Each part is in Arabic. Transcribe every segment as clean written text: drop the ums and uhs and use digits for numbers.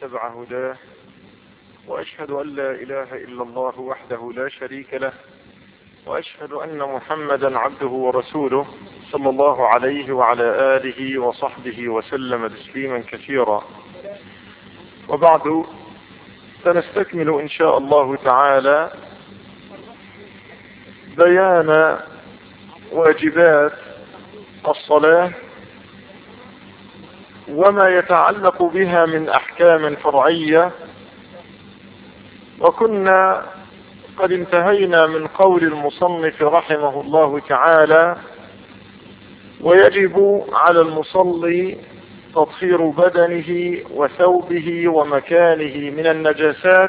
واتبع هداه، وأشهد أن لا إله إلا الله وحده لا شريك له، وأشهد أن محمدا عبده ورسوله صلى الله عليه وعلى آله وصحبه وسلم تسليما كثيرا. وبعد، سنستكمل إن شاء الله تعالى بيان واجبات الصلاة وما يتعلق بها من أحكام فرعية. وكنا قد انتهينا من قول المصنف رحمه الله تعالى: ويجب على المصلي تطهير بدنه وثوبه ومكانه من النجاسات.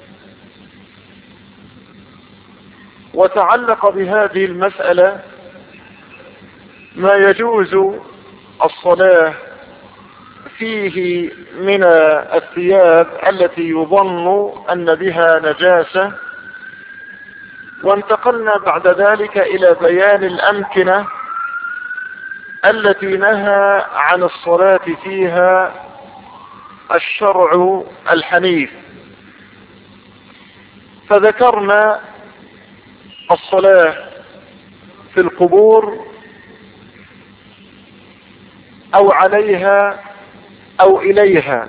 وتعلق بهذه المسألة ما يجوز الصلاة فيه من الثياب التي يظن أن بها نجاسة، وانتقلنا بعد ذلك إلى بيان الأمكنة التي نهى عن الصلاة فيها الشرع الحنيف. فذكرنا الصلاة في القبور أو عليها أو إليها،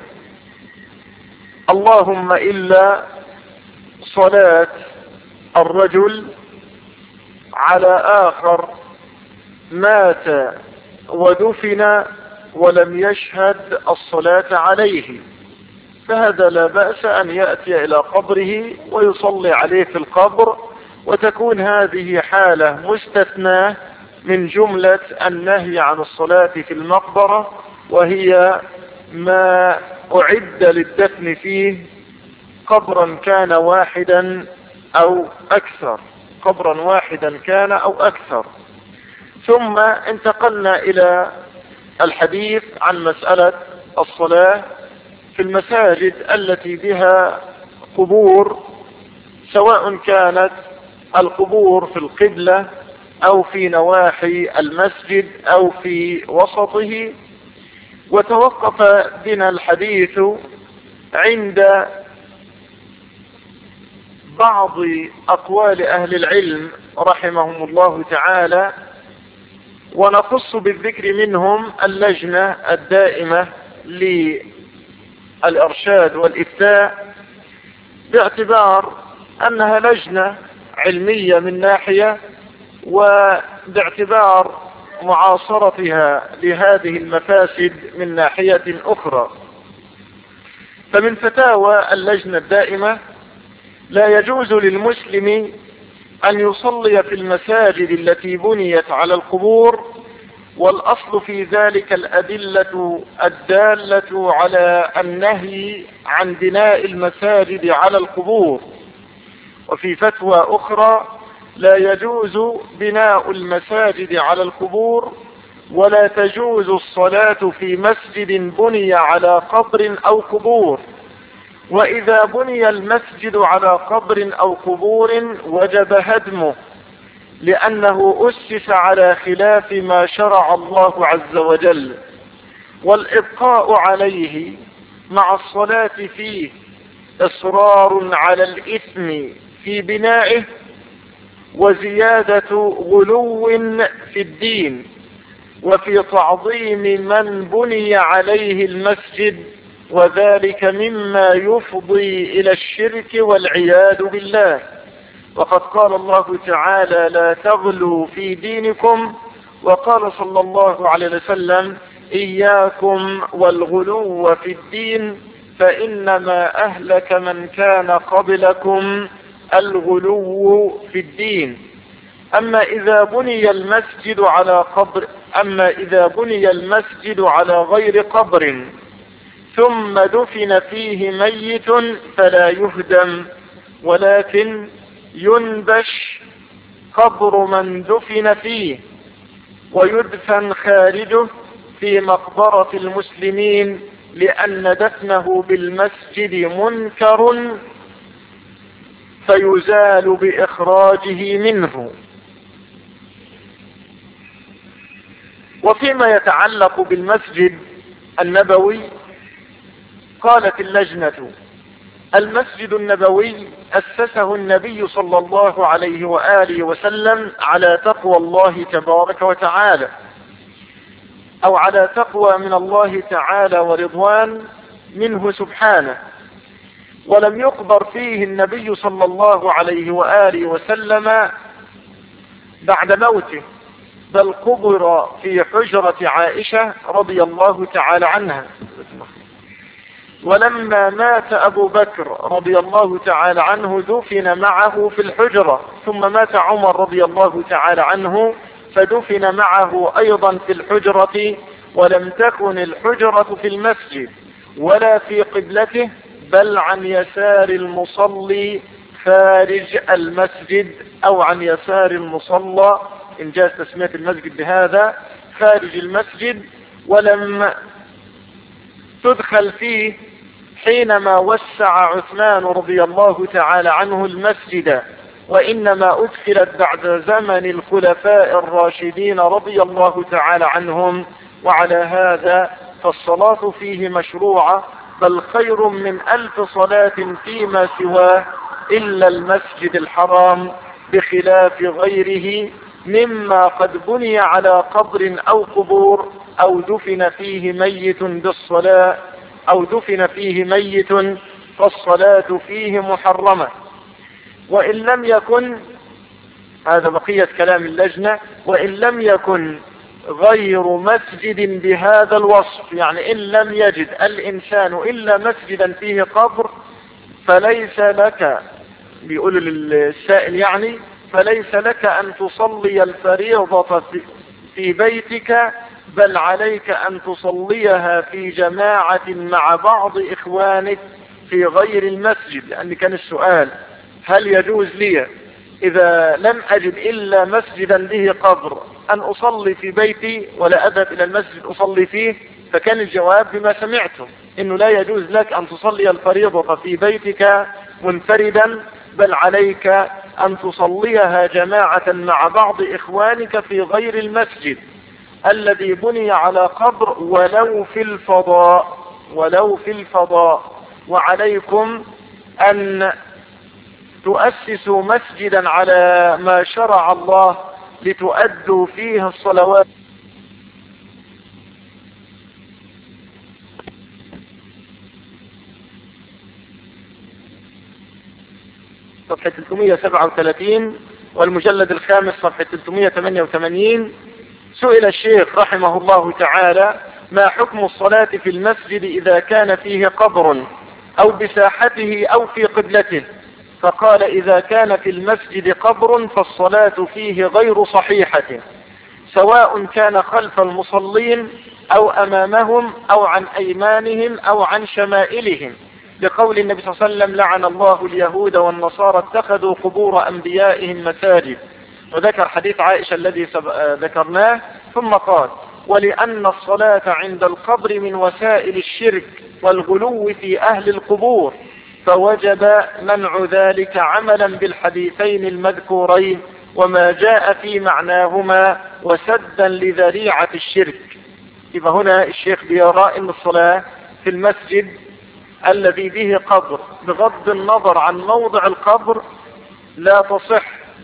اللهم إلا صلاة الرجل على آخر مات ودفن ولم يشهد الصلاة عليه، فهذا لا بأس أن يأتي إلى قبره ويصلي عليه في القبر، وتكون هذه حالة مستثناة من جملة النهي عن الصلاة في المقبرة، وهي ما أعد للدفن فيه قبرا كان واحدا أو أكثر، قبرا واحدا كان أو أكثر. ثم انتقلنا إلى الحديث عن مسألة الصلاة في المساجد التي بها قبور، سواء كانت القبور في القبلة أو في نواحي المسجد أو في وسطه. وتوقف بنا الحديث عند بعض أقوال أهل العلم رحمهم الله تعالى، ونخص بالذكر منهم اللجنة الدائمة للإرشاد والإفتاء، باعتبار أنها لجنة علمية من ناحية، وباعتبار معاصرتها لهذه المفاسد من ناحية أخرى. فمن فتاوى اللجنة الدائمة: لا يجوز للمسلم أن يصلي في المساجد التي بنيت على القبور، والأصل في ذلك الأدلة الدالة على النهي عن بناء المساجد على القبور. وفي فتوى أخرى: لا يجوز بناء المساجد على القبور، ولا تجوز الصلاة في مسجد بني على قبر أو قبور، وإذا بني المسجد على قبر أو قبور وجب هدمه، لأنه أسس على خلاف ما شرع الله عز وجل، والإبقاء عليه مع الصلاة فيه إصرار على الإثم في بنائه وزيادة غلو في الدين وفي تعظيم من بني عليه المسجد، وذلك مما يفضي إلى الشرك والعياذ بالله. وقد قال الله تعالى: لا تغلوا في دينكم، وقال صلى الله عليه وسلم: إياكم والغلو في الدين، فإنما أهلك من كان قبلكم الغلو في الدين. أما إذا بني المسجد على غير قبر ثم دفن فيه ميت فلا يهدم، ولكن ينبش قبر من دفن فيه ويدفن خارجه في مقبرة المسلمين، لأن دفنه بالمسجد منكر فيزال بإخراجه منه. وفيما يتعلق بالمسجد النبوي، قالت اللجنة: المسجد النبوي أسسه النبي صلى الله عليه وآله وسلم على تقوى الله تبارك وتعالى، أو على تقوى من الله تعالى ورضوان منه سبحانه، ولم يقبر فيه النبي صلى الله عليه وآله وسلم بعد موته، بل قبر في حجرة عائشة رضي الله تعالى عنها. ولما مات أبو بكر رضي الله تعالى عنه دفن معه في الحجرة، ثم مات عمر رضي الله تعالى عنه فدفن معه أيضا في الحجرة، ولم تكن الحجرة في المسجد ولا في قبلته، بل عن يسار المصلي خارج المسجد، أو عن يسار المصلى إن جاز تسمية المسجد بهذا، خارج المسجد، ولم تدخل فيه حينما وسع عثمان رضي الله تعالى عنه المسجد، وإنما أدخلت بعد زمن الخلفاء الراشدين رضي الله تعالى عنهم. وعلى هذا فالصلاة فيه مشروعة، بل خير من 1000 صلاة فيما سواه إلا المسجد الحرام، بخلاف غيره مما قد بني على قبر أو قبور، أو دفن فيه ميت بالصلاة، أو دفن فيه ميت فالصلاة فيه محرمة. وإن لم يكن، هذا بقية كلام اللجنة، وإن لم يكن غير مسجد بهذا الوصف، يعني إن لم يجد الإنسان إلا مسجدا فيه قبر، فليس لك، بيقول للسائل يعني، فليس لك أن تصلي الفريضة في بيتك، بل عليك أن تصليها في جماعة مع بعض إخوانك في غير المسجد. لأن كان السؤال: هل يجوز لي إذا لم أجد إلا مسجدا به قبر أن أصلي في بيتي ولا أذهب إلى المسجد أصلي فيه؟ فكان الجواب بما سمعتم، إنه لا يجوز لك أن تصلي الفريضة في بيتك منفردا، بل عليك أن تصليها جماعة مع بعض إخوانك في غير المسجد الذي بني على قبر، ولو في الفضاء، ولو في الفضاء. وعليكم أن تؤسسوا مسجدا على ما شرع الله لتؤدوا فيه الصلوات. صفحة 337 والمجلد الخامس صفحة 388. سئل الشيخ رحمه الله تعالى: ما حكم الصلاة في المسجد إذا كان فيه قبر أو بساحته أو في قبلته؟ فقال: إذا كان في المسجد قبر فالصلاة فيه غير صحيحة، سواء كان خلف المصلين أو أمامهم أو عن أيمانهم أو عن شمائلهم، لقول النبي صلى الله عليه وسلم: لعن الله اليهود والنصارى اتخذوا قبور أنبيائهم مساجد. وذكر حديث عائشة الذي ذكرناه، ثم قال: ولأن الصلاة عند القبر من وسائل الشرك والغلو في أهل القبور، فوجب منع ذلك عملا بالحديثين المذكورين وما جاء في معناهما وسدا لذريعة الشرك. يبقى هنا الشيخ بيرى أن الصلاة في المسجد الذي به قبر بغض النظر عن موضع القبر لا تصح،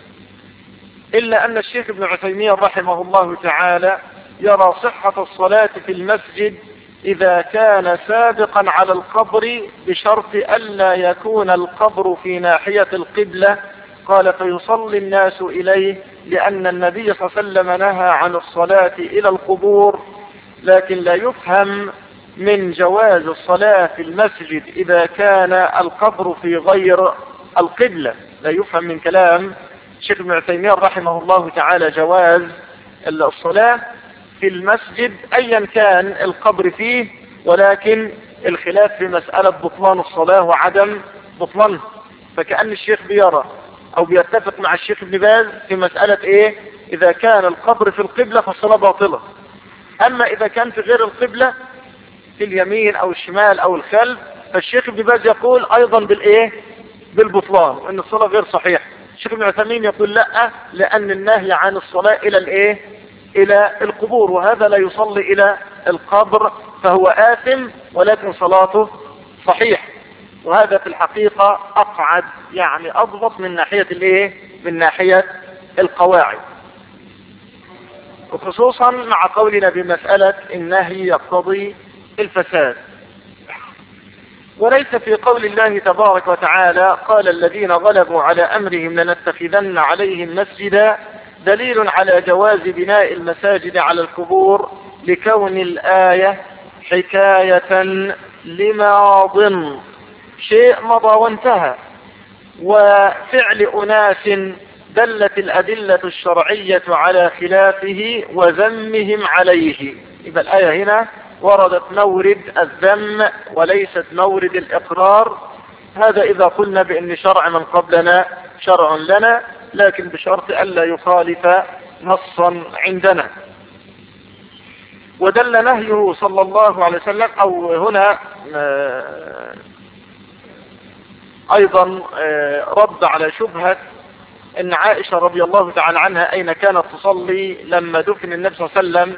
إلا أن الشيخ ابن عثيمين رحمه الله تعالى يرى صحة الصلاة في المسجد إذا كان سابقا على القبر، بشرط ألا يكون القبر في ناحية القبلة. قال: فيصلي الناس إليه، لأن النبي صلى الله عليه وسلم نهى عن الصلاة إلى القبور. لكن لا يفهم من جواز الصلاة في المسجد إذا كان القبر في غير القبلة، لا يفهم من كلام الشيخ ابن عثيمين رحمه الله تعالى جواز الصلاة في المسجد أيا كان القبر فيه، ولكن الخلاف في مسألة بطلان الصلاة وعدم بطلانها. فكأن الشيخ بيرى أو بيتفق مع الشيخ ابن باز في مسألة إيه؟ إذا كان القبر في القبلة فالصلاة باطلة، أما إذا كان في غير القبلة في اليمين أو الشمال أو الخلف، فالشيخ ابن باز يقول أيضا بالإيه؟ بالبطلان، وإن الصلاة غير صحيحة. الشيخ ابن عثيمين يقول لا، لأن النهي عن الصلاة إلى الإيه؟ إلى القبور، وهذا لا يصلي إلى القبر فهو آثم، ولكن صلاته صحيح. وهذا في الحقيقة أقعد، يعني أضبط من ناحية الايه، من ناحية القواعد، وخصوصا مع قولنا بمسألة النهي يقتضي الفساد. وليس في قول الله تبارك وتعالى قال الذين غلبوا على أمرهم لنتخذن عليهم مسجدا دليل على جواز بناء المساجد على القبور، لكون الآية حكاية لماض، شيء مضى وانتهى، وفعل أناس دلت الأدلة الشرعية على خلافه وذمهم عليه. يبقى الآية هنا وردت مورد الذم وليست مورد الإقرار. هذا إذا قلنا بأن شرع من قبلنا شرع لنا، لكن بشرط ألا يخالف نصا عندنا. ودل نهيه صلى الله عليه وسلم، أو هنا أيضا رد على شبهة ان عائشة رضي الله تعالى عنها اين كانت تصلي لما دفن النبي صلى الله عليه وسلم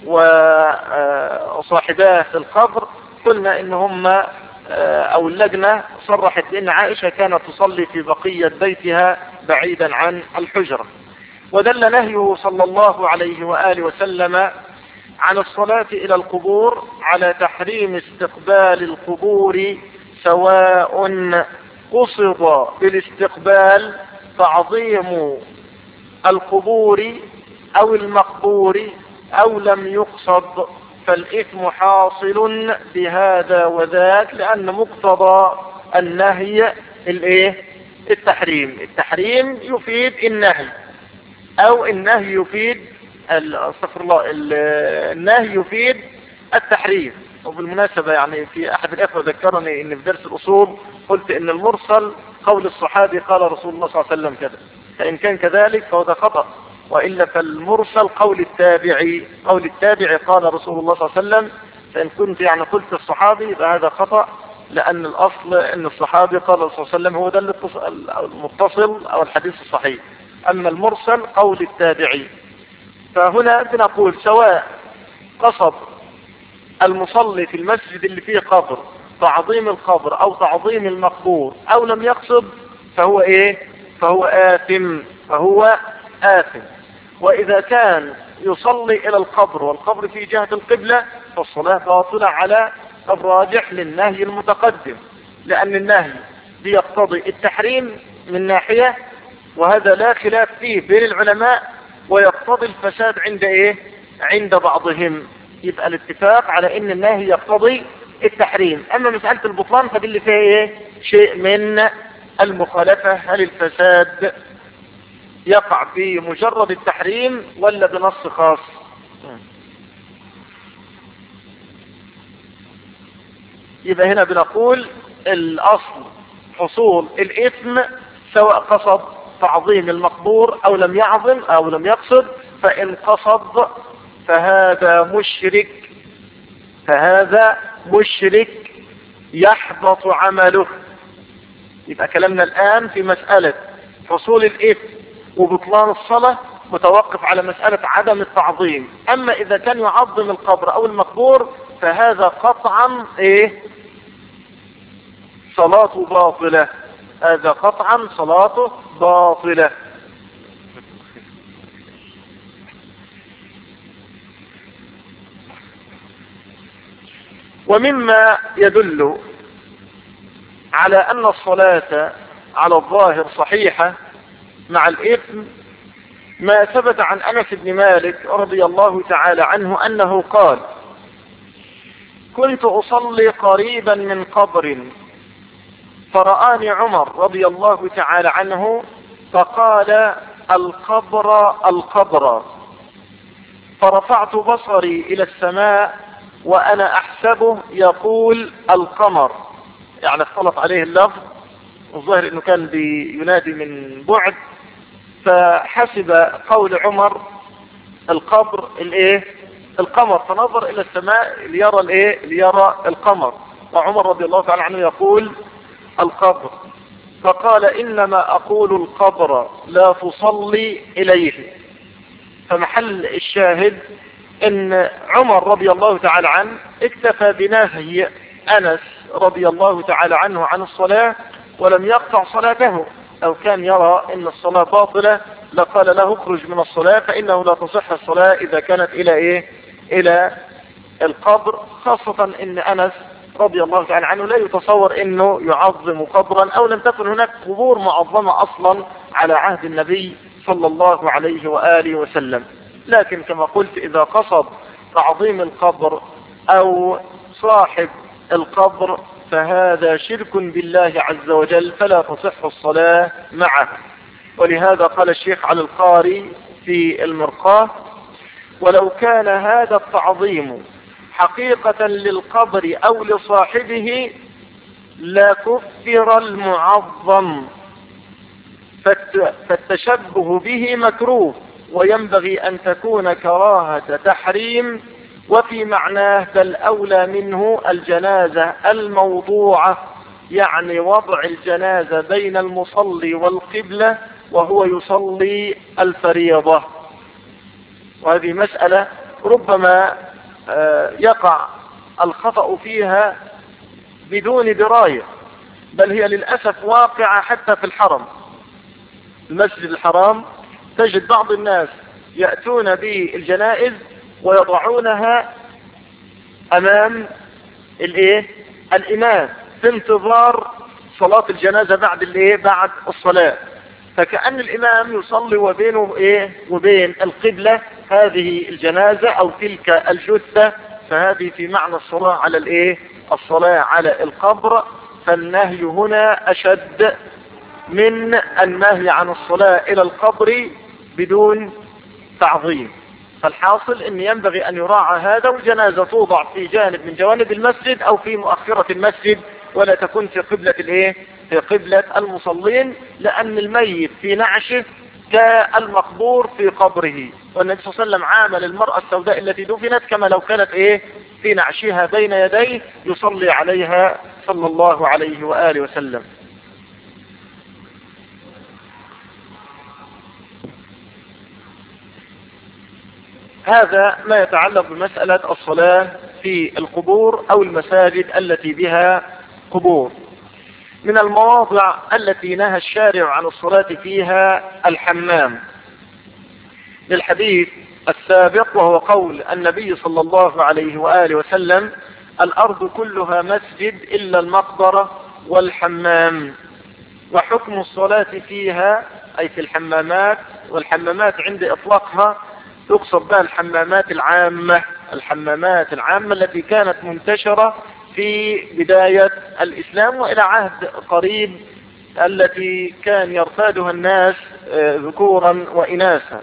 وصاحباه في القبر. قلنا ان هم او اللجنة صرحت بان عائشة كانت تصلي في بقية بيتها بعيدا عن الحجرة. ودل نهيه صلى الله عليه وآله وسلم عن الصلاة الى القبور على تحريم استقبال القبور، سواء قصد بالاستقبال تعظيم القبور أو المقبور أو لم يقصد، فالإثم حاصل بهذا وذاك، لأن مقتضى النهي التحريم. التحريم يفيد النهي، أو النهي يفيد استغفر الله، النهي يفيد التحريم. وبالمناسبة يعني في أحد الأخوة ذكرني إن في درس الأصول قلت إن المرسل قول الصحابي قال رسول الله صلى الله عليه وسلم كذا، فإن كان كذلك فهو ده خطأ، وإلا فالمرسل قول التابعي، قول التابعي قال رسول الله صلى الله عليه وسلم. فإن كنت يعني قلت الصحابي فهذا خطأ، لأن الأصل إن الصحابي قال رسول الله صلى الله عليه وسلم، هو ده المتصل أو الحديث الصحيح. أما المرسل قول التابعي. فهنا بنقول سواء قصد المصلي في المسجد اللي فيه قبر تعظيم القبر او تعظيم المقبور او لم يقصد، فهو فهو آثم. واذا كان يصلي الى القبر والقبر في جهة القبلة فالصلاة باطلة على الراجح للنهي المتقدم، لان النهي بيقتضي التحريم من ناحية، وهذا لا خلاف فيه بين العلماء، ويقتضي الفساد عند بعضهم. يبقى الاتفاق على ان النهي يقتضي التحريم. اما مسألة البطلان فدي اللي فيها شيء من المخالفة، هل الفساد يقع بمجرد التحريم ولا بنص خاص؟ يبقى هنا بنقول الاصل حصول الاثم سواء قصد تعظيم المقبور او لم يعظم او لم يقصد. فان قصد فهذا مشرك يحبط عمله. يبقى كلامنا الآن في مسألة حصول الإثم وبطلان الصلاة متوقف على مسألة عدم التعظيم. أما إذا كان يعظم القبر أو المقبور فهذا قطعا صلاته باطلة، هذا قطعا صلاته باطلة. ومما يدل على أن الصلاة على الظاهر صحيحة مع الإثم ما ثبت عن أنس بن مالك رضي الله تعالى عنه أنه قال: كنت أصلي قريبا من قبر فرآني عمر رضي الله تعالى عنه فقال: القبر، فرفعت بصري إلى السماء وأنا أحسبه يقول القمر، يعني اختلط عليه اللفظ، الظاهر انه كان بينادي من بعد، فحسب قول عمر القبر القمر، فنظر الى السماء ليرى القمر، وعمر رضي الله تعالى عنه يقول القبر، فقال: انما اقول القبر لا تصلي اليه. فمحل الشاهد ان عمر رضي الله تعالى عنه اكتفى بنهي أنس رضي الله تعالى عنه عن الصلاة ولم يقطع صلاته. لو كان يرى أن الصلاة باطلة لقال له اخرج من الصلاة، فإنه لا تصح الصلاة إذا كانت إلى القبر، خاصة أن أنس رضي الله تعالى عنه لا يتصور أنه يعظم قبرا، أو لم تكن هناك قبور معظمة أصلا على عهد النبي صلى الله عليه وآله وسلم. لكن كما قلت إذا قصد تعظيم القبر أو صاحب القبر فهذا شرك بالله عز وجل، فلا تصح الصلاة معه. ولهذا قال الشيخ علي القاري في المرقاة: ولو كان هذا التعظيم حقيقة للقبر أو لصاحبه لكفر المعظم، فالتشبه به مكروه، وينبغي أن تكون كراهة تحريم، وفي معناه بل أولى منه الجنازة الموضوعة، يعني وضع الجنازة بين المصلي والقبلة وهو يصلي الفريضة. وهذه مسألة ربما يقع الخطأ فيها بدون دراية، بل هي للأسف واقعة حتى في الحرم. المسجد الحرام تجد بعض الناس يأتون بالجنائز ويضعونها أمام الإمام في انتظار صلاة الجنازة بعد الصلاة، فكأن الإمام يصلي وبين القبلة هذه الجنازة أو تلك الجثة، فهذه في معنى الصلاة على الصلاة على القبر. فالنهي هنا أشد من النهي عن الصلاة إلى القبر بدون تعظيم. فالحاصل أن ينبغي أن يراعى هذا، والجنازة توضع في جانب من جوانب المسجد أو في مؤخرة المسجد، ولا تكون في قبلة المصلين، لأن الميت في نعشه كالمقبور في قبره. والنبي صلى الله عليه وسلم عامل المرأة السوداء التي دفنت كما لو كانت في نعشها بين يديه يصلي عليها صلى الله عليه وآله وسلم. هذا ما يتعلق بمسألة الصلاة في القبور أو المساجد التي بها قبور. من المواضع التي نهى الشارع عن الصلاة فيها الحمام، للحديث السابق وهو قول النبي صلى الله عليه وآله وسلم: الأرض كلها مسجد إلا المقبرة والحمام. وحكم الصلاة فيها أي في الحمامات، والحمامات عند إطلاقها تقصد بها الحمامات العامة التي كانت منتشرة في بداية الإسلام وإلى عهد قريب، التي كان يرتادها الناس ذكورا وإناثا.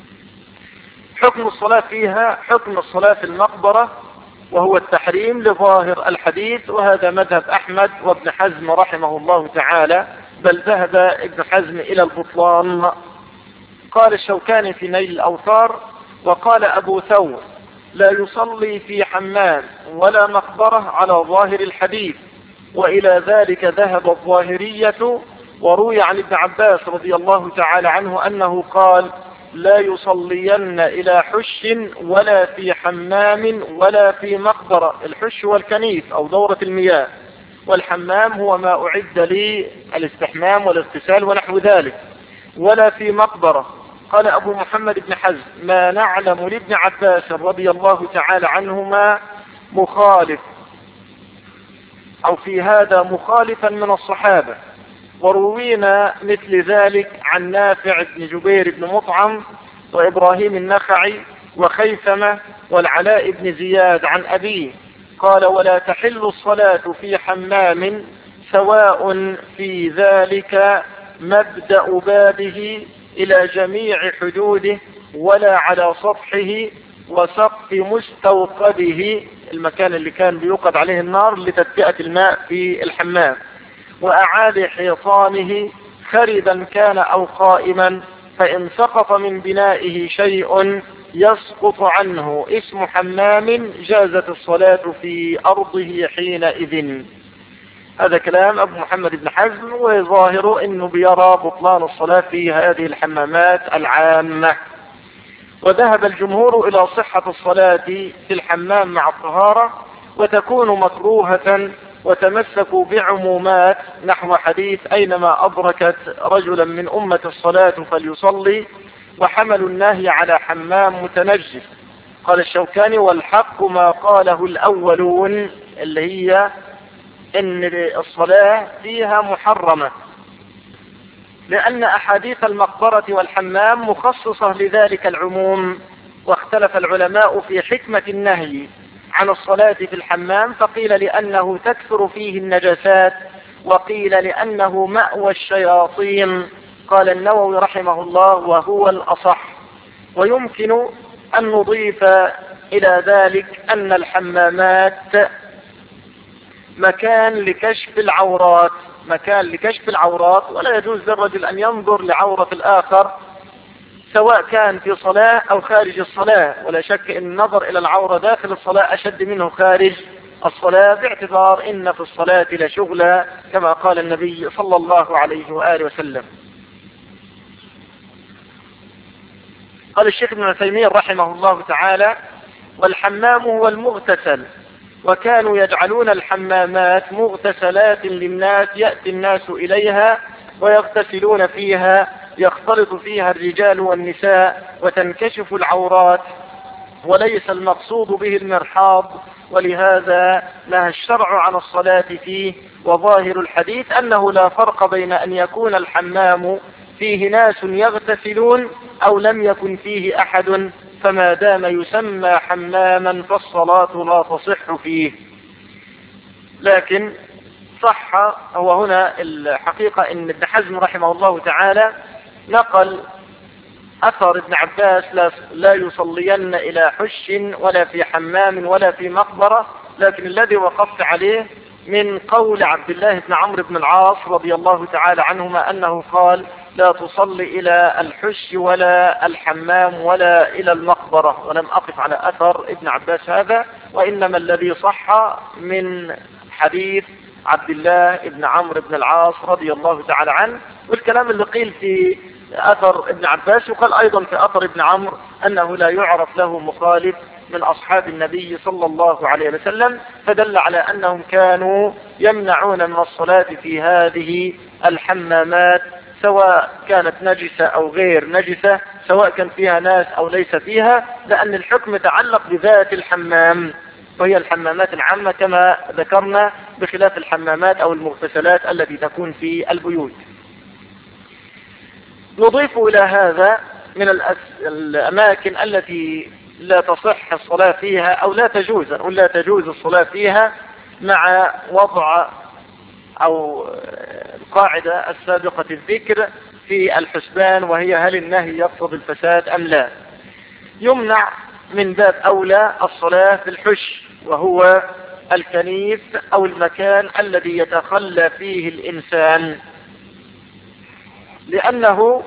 حكم الصلاة فيها حكم الصلاة في المقبرة، وهو التحريم لظاهر الحديث، وهذا مذهب أحمد وابن حزم رحمه الله تعالى، بل ذهب ابن حزم إلى البطلان. قال الشوكاني في نيل الأوثار: وقال أبو ثور: لا يصلي في حمام ولا مقبرة على ظاهر الحديث، وإلى ذلك ذهب الظاهرية. وروي عن ابن عباس رضي الله تعالى عنه أنه قال: لا يصلين إلى حش ولا في حمام ولا في مقبرة. الحش والكنيف أو دورة المياه، والحمام هو ما أعد للاستحمام والاغتسال ونحو ذلك، ولا في مقبرة. قال أبو محمد بن حزم: ما نعلم لابن عباس رضي الله تعالى عنهما مخالف أو في هذا مخالفا من الصحابة. وروينا مثل ذلك عن نافع بن جبير بن مطعم وإبراهيم النخعي وخيثمة والعلاء بن زياد عن أبيه قال: ولا تحل الصلاة في حمام سواء في ذلك مبدأ بابه إلى جميع حدوده ولا على سطحه وسقف مستوقده، المكان اللي كان بيوقد عليه النار لتدفئة الماء في الحمام، وأعالي حيطانه خربا كان أو قائما، فإن سقط من بنائه شيء يسقط عنه اسم حمام جازت الصلاة في أرضه حينئذ. هذا كلام أبو محمد بن حزم، وظاهره أنه بيرى بطلان الصلاة في هذه الحمامات العامة. وذهب الجمهور إلى صحة الصلاة في الحمام مع الطهارة، وتكون مكروهة، وتمسكوا بعمومات نحو حديث أينما أدركت رجلا من أمة الصلاة فليصلي، وحملوا النهي على حمام متنجس. قال الشوكاني: والحق ما قاله الأولون، اللي هي إن الصلاة فيها محرمة، لأن أحاديث المقبرة والحمام مخصصة لذلك العموم. واختلف العلماء في حكمة النهي عن الصلاة في الحمام، فقيل لأنه تكثر فيه النجاسات، وقيل لأنه مأوى الشياطين. قال النووي رحمه الله: وهو الأصح. ويمكن أن نضيف إلى ذلك أن الحمامات مكان لكشف العورات، مكان لكشف العورات، ولا يجوز للرجل أن ينظر لعورة الآخر سواء كان في صلاة أو خارج الصلاة. ولا شك أن النظر إلى العورة داخل الصلاة أشد منه خارج الصلاة، باعتبار إن في الصلاة لشغلا، كما قال النبي صلى الله عليه وآله وسلم. قال الشيخ ابن عثيمين رحمه الله تعالى: والحمام هو المغتسل، وكانوا يجعلون الحمامات مغتسلات للناس، يأتي الناس إليها ويغتسلون فيها، يختلط فيها الرجال والنساء وتنكشف العورات، وليس المقصود به المرحاض، ولهذا نهى الشرع عن الصلاة فيه. وظاهر الحديث أنه لا فرق بين أن يكون الحمام فيه ناس يغتسلون أو لم يكن فيه أحد، فما دام يسمى حماما فالصلاة لا تصح فيه. لكن صح، هو هنا الحقيقة ان ابن حزم رحمه الله تعالى نقل أثر ابن عباس: لا يصلين إلى حش ولا في حمام ولا في مقبرة. لكن الذي وقفت عليه من قول عبد الله بن عمرو بن العاص رضي الله تعالى عنهما أنه قال: لا تصلي إلى الحش ولا الحمام ولا إلى المقبرة. ولم أقف على أثر ابن عباس هذا، وإنما الذي صح من حديث عبد الله بن عمرو بن العاص رضي الله تعالى عنه. والكلام اللي قيل في أثر ابن عباس وقال أيضا في أثر ابن عمرو أنه لا يعرف له مخالف من أصحاب النبي صلى الله عليه وسلم، فدل على أنهم كانوا يمنعون من الصلاة في هذه الحمامات، سواء كانت نجسة أو غير نجسة، سواء كان فيها ناس أو ليس فيها، لأن الحكم يتعلق بذات الحمام، وهي الحمامات العامة كما ذكرنا، بخلاف الحمامات أو المغتسلات التي تكون في البيوت. نضيف إلى هذا من الأماكن التي لا تصح الصلاة فيها أو لا تجوز، نقول لا تجوز الصلاة فيها، مع وضع أو القاعدة السابقة الذكر في الحسبان، وهي هل النهي يقصد الفساد أم لا. يمنع من باب أولى الصلاة في الحش، وهو الكنيف أو المكان الذي يتخلى فيه الإنسان، لأنه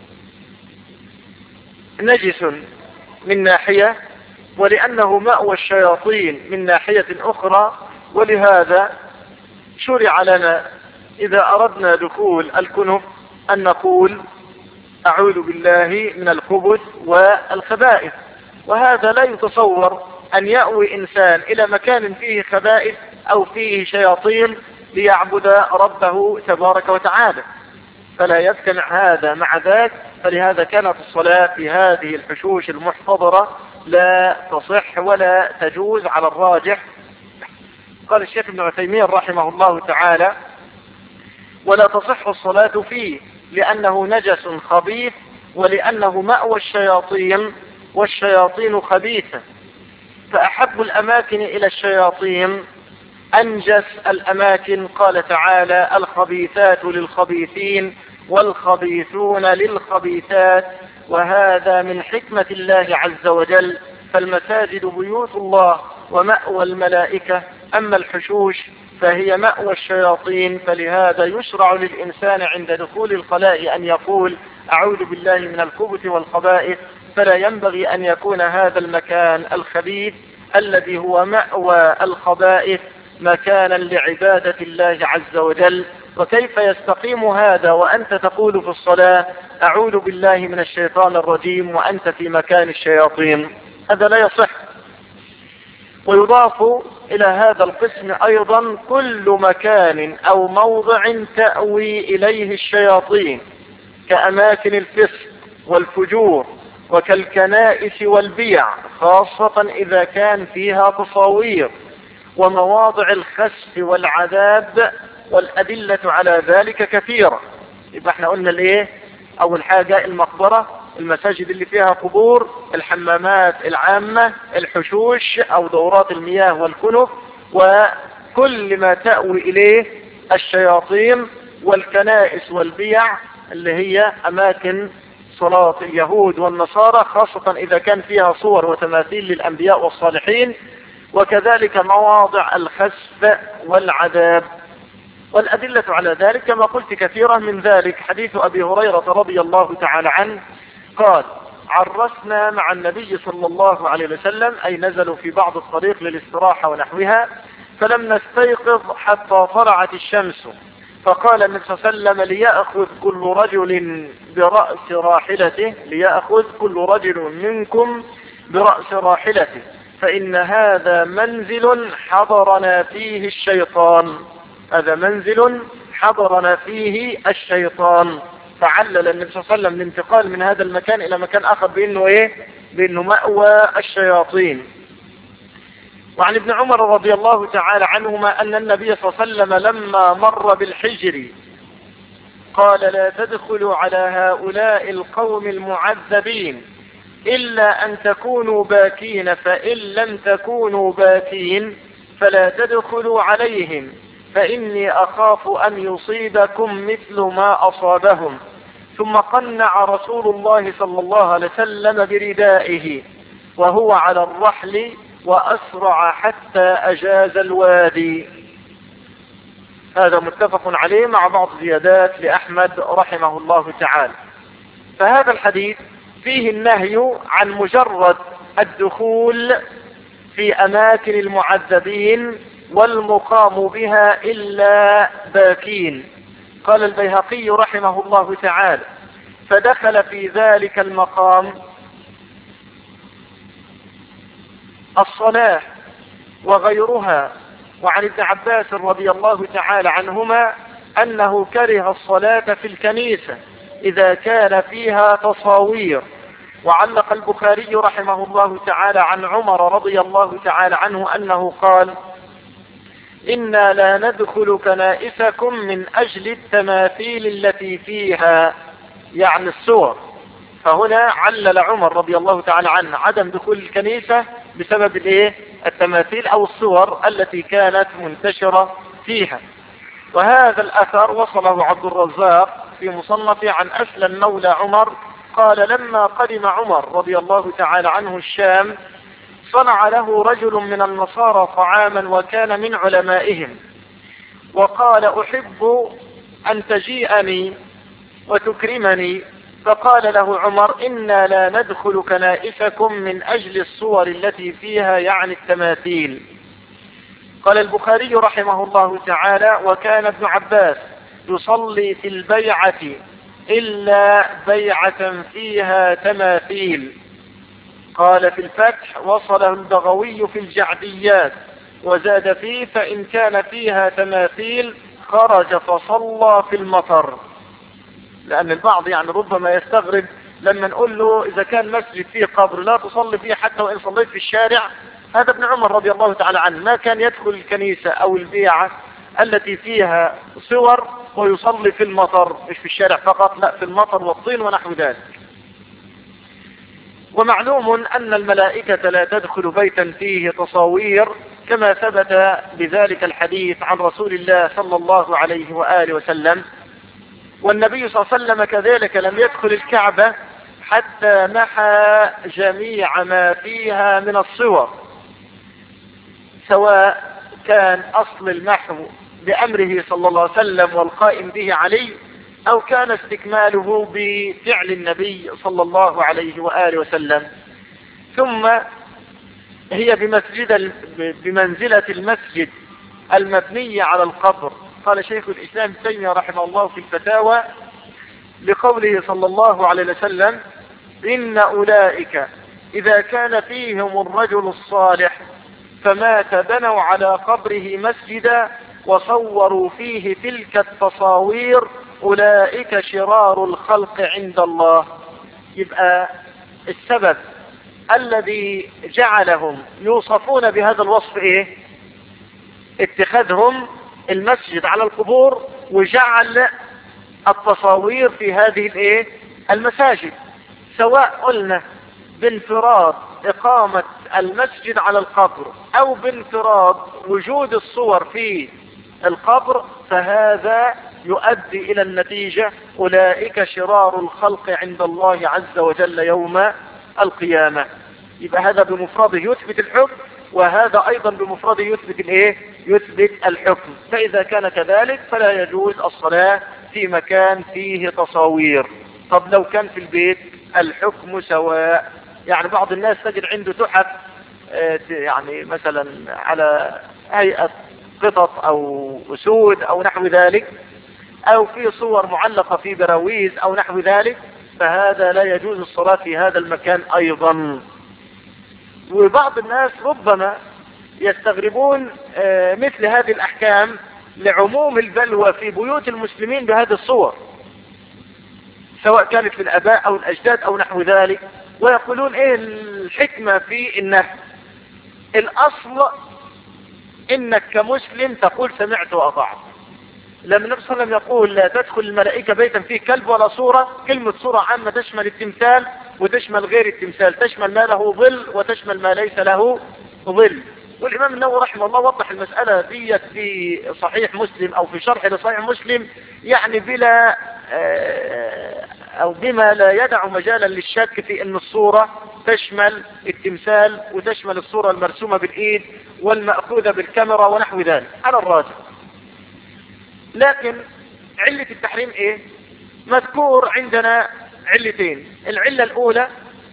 نجس من ناحية، ولأنه مأوى الشياطين من ناحية أخرى. ولهذا شرع لنا إذا أردنا دخول الكنف أن نقول: أعوذ بالله من الخبث والخبائث. وهذا لا يتصور أن يأوي إنسان إلى مكان فيه خبائث أو فيه شياطين ليعبد ربه تبارك وتعالى، فلا يجتمع هذا مع ذاك. فلهذا كانت الصلاة في هذه الحشوش المحتضرة لا تصح ولا تجوز على الراجح. قال الشيخ ابن عثيمين رحمه الله تعالى: ولا تصح الصلاة فيه لأنه نجس خبيث، ولأنه مأوى الشياطين، والشياطين خبيثة، فأحب الأماكن إلى الشياطين أنجس الأماكن. قال تعالى: الخبيثات للخبيثين والخبيثون للخبيثات. وهذا من حكمة الله عز وجل، فالمساجد بيوت الله ومأوى الملائكة، أما الحشوش فهي مأوى الشياطين. فلهذا يشرع للإنسان عند دخول الخلاء أن يقول: أعوذ بالله من الخبث والخبائث. فلا ينبغي أن يكون هذا المكان الخبيث الذي هو مأوى الخبائث مكانا لعبادة الله عز وجل. وكيف يستقيم هذا وأنت تقول في الصلاة: أعوذ بالله من الشيطان الرجيم، وأنت في مكان الشياطين؟ هذا لا يصح. ويضاف إلى هذا القسم أيضا كل مكان أو موضع تأوي إليه الشياطين كأماكن الفسق والفجور وكالكنائس والبيع، خاصة إذا كان فيها تصاوير، ومواضع الخسف والعذاب، والأدلة على ذلك كثيرة. يبقى احنا قلنا الايه؟ أول حاجة المقبرة، المساجد اللي فيها قبور، الحمامات العامة، الحشوش أو دورات المياه والكنف، وكل ما تأوي إليه الشياطين، والكنائس والبيع اللي هي أماكن صلاة اليهود والنصارى، خاصة إذا كان فيها صور وتماثيل للأنبياء والصالحين، وكذلك مواضع الخسف والعذاب. والأدلة على ذلك كما قلت كثيرة، من ذلك حديث أبي هريرة رضي الله تعالى عنه قال: عرسنا مع النبي صلى الله عليه وسلم، أي نزلوا في بعض الطريق للاستراحة ونحوها، فلم نستيقظ حتى طلعت الشمس، فقال النبي صلى الله عليه وسلم: ليأخذ كل رجل برأس راحلته، ليأخذ كل رجل منكم برأس راحلته، فإن هذا منزل حضرنا فيه الشيطان، هذا منزل حضرنا فيه الشيطان. فعلل النبي صلى الله عليه وسلم الانتقال من هذا المكان إلى مكان آخر بأنه إيه؟ بأنه مأوى الشياطين. وعن ابن عمر رضي الله تعالى عنهما أن النبي صلى الله عليه وسلم لما مر بالحجر قال: لا تدخلوا على هؤلاء القوم المعذبين إلا أن تكونوا باكين، فإن لم تكونوا باكين فلا تدخلوا عليهم، فإني أخاف أن يصيبكم مثل ما أصابهم. ثم قنع رسول الله صلى الله عليه وسلم بردائه وهو على الرحل، وأسرع حتى أجاز الوادي. هذا متفق عليه مع بعض زيادات لأحمد رحمه الله تعالى. فهذا الحديث فيه النهي عن مجرد الدخول في أماكن المعذبين والمقام بها إلا باكين. قال البيهقي رحمه الله تعالى: فدخل في ذلك المقام الصلاة وغيرها. وعن ابن عباس رضي الله تعالى عنهما أنه كره الصلاة في الكنيسة إذا كان فيها تصاوير. وعلق البخاري رحمه الله تعالى عن عمر رضي الله تعالى عنه أنه قال: إنا لا ندخل كنائسكم من أجل التماثيل التي فيها، يعني الصور. فهنا علل عمر رضي الله تعالى عنه عدم دخول الكنيسة بسبب التماثيل أو الصور التي كانت منتشرة فيها. وهذا الأثر وصله عبد الرزاق في مصنفه عن أسلم مولى عمر قال: لما قدم عمر رضي الله تعالى عنه الشام صنع له رجل من النصارى طعاما وكان من علمائهم، وقال: أحب أن تجيئني وتكرمني. فقال له عمر: إنا لا ندخل كنائسكم من أجل الصور التي فيها، يعني التماثيل. قال البخاري رحمه الله تعالى: وكان ابن عباس يصلي في البيعة إلا بيعة فيها تماثيل. قال في الفتح: وصله البغوي في الجعديات، وزاد فيه: فإن كان فيها تماثيل خرج فصلى في المطر. لأن البعض يعني ربما يستغرب لما نقول له إذا كان مسجد فيه قبر لا تصلي فيه حتى وإن صليت في الشارع. هذا ابن عمر رضي الله تعالى عنه ما كان يدخل الكنيسة أو البيعة التي فيها صور ويصلي في المطر، مش في الشارع فقط، لا، في المطر والطين ونحو ذلك. ومعلوم أن الملائكة لا تدخل بيتا فيه تصاوير، كما ثبت بذلك الحديث عن رسول الله صلى الله عليه وآله وسلم. والنبي صلى الله عليه وسلم كذلك لم يدخل الكعبة حتى محى جميع ما فيها من الصور، سواء كان أصل المحو بأمره صلى الله عليه وسلم والقائم به عليه، أو كان استكماله بفعل النبي صلى الله عليه وآله وسلم. ثم هي بمنزلة المسجد المبني على القبر. قال شيخ الإسلام ابن تيمية رحمه الله في الفتاوى لقوله صلى الله عليه وسلم: إن أولئك إذا كان فيهم الرجل الصالح فمات بنوا على قبره مسجدا وصوروا فيه تلك التصاوير أولئك شرار الخلق عند الله. يبقى السبب الذي جعلهم يوصفون بهذا الوصف ايه؟ اتخاذهم المسجد على القبور وجعل التصاوير في هذه الايه؟ المساجد، سواء قلنا بانفراد إقامة المسجد على القبر أو بانفراد وجود الصور في القبر، فهذا يؤدي إلى النتيجة أولئك شرار الخلق عند الله عز وجل يوم القيامة. يبقى هذا بمفرده يثبت الحكم، وهذا أيضا بمفرده يثبت الايه؟ يثبت الحكم. فإذا كان كذلك فلا يجوز الصلاة في مكان فيه تصاوير. طب لو كان في البيت الحكم سواء. يعني بعض الناس تجد عنده تحف يعني مثلا على هيئة قطط او اسود او نحو ذلك، او في صور معلقة في براويز او نحو ذلك، فهذا لا يجوز الصلاة في هذا المكان ايضا. وبعض الناس ربما يستغربون مثل هذه الاحكام لعموم البلوى في بيوت المسلمين بهذه الصور، سواء كانت للاباء او الاجداد او نحو ذلك، ويقولون ايه الحكمة في النهي؟ الاصل انك كمسلم تقول سمعت واطعت. لما النبي صلى الله عليه وسلم يقول لا تدخل الملائكة بيتا فيه كلب ولا صورة، كلمة صورة عامة تشمل التمثال وتشمل غير التمثال، تشمل ما له ظل وتشمل ما ليس له ظل. والإمام النووي رحمه الله وضح المسألة ديت في صحيح مسلم أو في شرح لصحيح مسلم، يعني بلا أو بما لا يدع مجالا للشك في أن الصورة تشمل التمثال وتشمل الصورة المرسومة بالإيد والمأخوذة بالكاميرا ونحو ذلك على الراجح. لكن علة التحريم ايه؟ مذكور عندنا علتين. العلة الاولى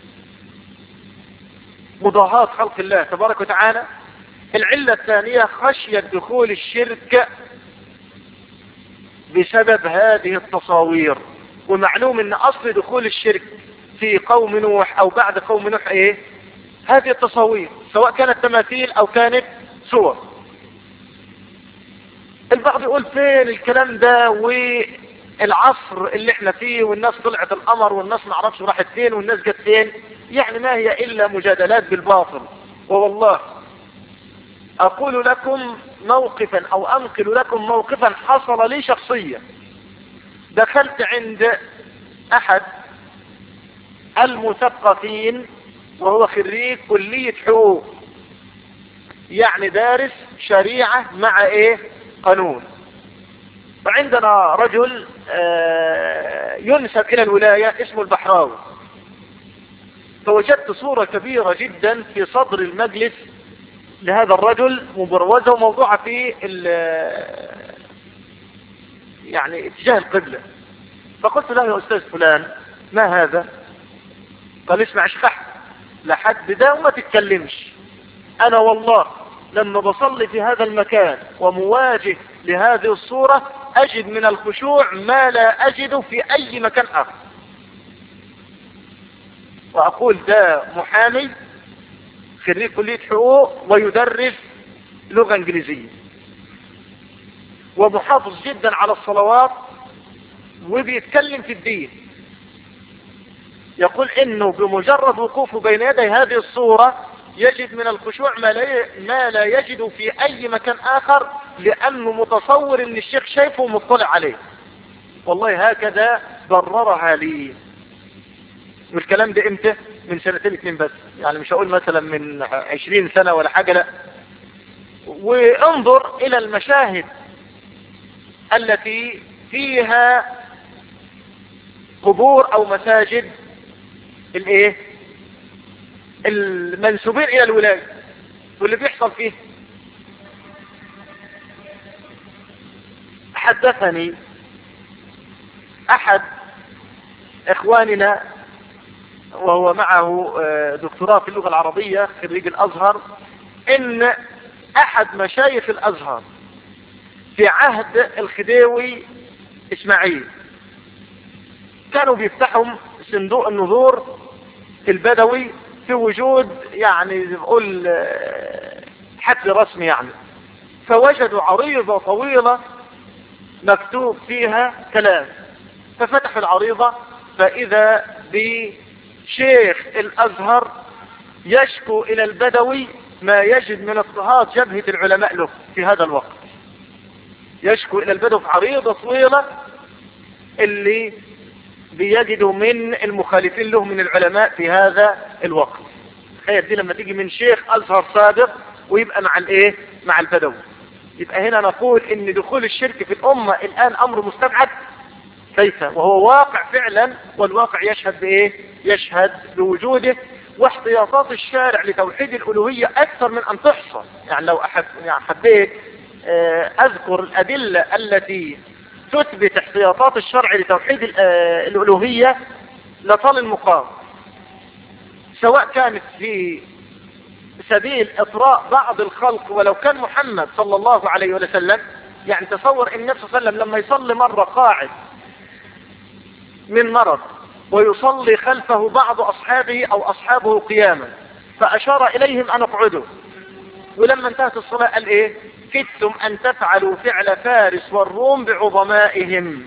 مضاهاة خلق الله تبارك وتعالى. العلة الثانية خشية دخول الشرك بسبب هذه التصاوير. ومعلوم ان اصل دخول الشرك في قوم نوح او بعد قوم نوح ايه؟ هذه التصاوير، سواء كانت تماثيل او كانت صور. البعض يقول فين الكلام ده والعصر اللي احنا فيه والناس طلعت القمر والناس ما عرفش راحت فين والناس جت فين، يعني ما هي الا مجادلات بالباطل. ووالله اقول لكم موقفا او انقل لكم موقفا حصل لي شخصيا. دخلت عند احد المثقفين وهو خريج كلية حقوق، يعني دارس شريعة مع ايه؟ قانون. وعندنا رجل ينسب الى الولاية اسمه البحراوي. فوجدت صورة كبيرة جدا في صدر المجلس لهذا الرجل مبروزة وموضوعة في يعني اتجاه القبلة. فقلت له يا استاذ فلان ما هذا؟ قال اسمع اشخح لحد ده وما تتكلمش. انا والله لما بصلي في هذا المكان ومواجه لهذه الصورة اجد من الخشوع ما لا اجده في اي مكان اخر. واقول ده محامي خريج كلية حقوق ويدرس لغة انجليزية ومحافظ جدا على الصلوات وبيتكلم في الدين. يقول انه بمجرد وقوفه بين يدي هذه الصورة يجد من الخشوع ما لا يجد في اي مكان اخر، لانه متصور ان الشيخ شايفه ومطلع عليه. والله هكذا بررها لي. والكلام ده امتى؟ من سنتين 2 بس، يعني مش هقول مثلا من 20 سنة ولا حاجة، لا. وانظر الى المشاهد التي فيها قبور او مساجد الايه؟ المنسوبين الى الولاية واللي بيحصل فيه. حدثني احد اخواننا وهو معه دكتوراه في اللغة العربية خريج الازهر، ان احد مشايخ الازهر في عهد الخديوي اسماعيل كانوا بيفتحوا صندوق النذور في البدوي في وجود يعني نقول حد رسمي يعني. فوجدوا عريضة طويلة مكتوب فيها كلام، ففتحوا العريضة فإذا بشيخ الأزهر يشكو إلى البدوي ما يجد من اضطهاد جبهة العلماء له في هذا الوقت. يشكو إلى البدوي في عريضة طويلة اللي بيجدوا من المخالفين له من العلماء في هذا الوقت. تخيل دي لما تيجي من شيخ أزهر سابق ويبقى مع الايه؟ مع البدوي. يبقى هنا نقول ان دخول الشرك في الامة الان امر مستبعد كيف وهو واقع فعلا، والواقع يشهد بايه؟ يشهد بوجوده. واحتياطات الشارع لتوحيد الالوهية اكثر من ان تحصى. يعني لو حبيت اذكر الادلة التي تثبت احتياطات الشرع لتوحيد الالوهية لطال المقام، سواء كانت في سبيل اطراء بعض الخلق ولو كان محمد صلى الله عليه وسلم. يعني تصور ان النبي صلى الله عليه وسلم لما يصلي مرة قاعد من مرض ويصلي خلفه بعض اصحابه او اصحابه قياما، فاشار اليهم ان اقعدوا، ولما انتهت الصلاة قال ايه؟ كدتم ان تفعلوا فعل فارس والروم بعظمائهم.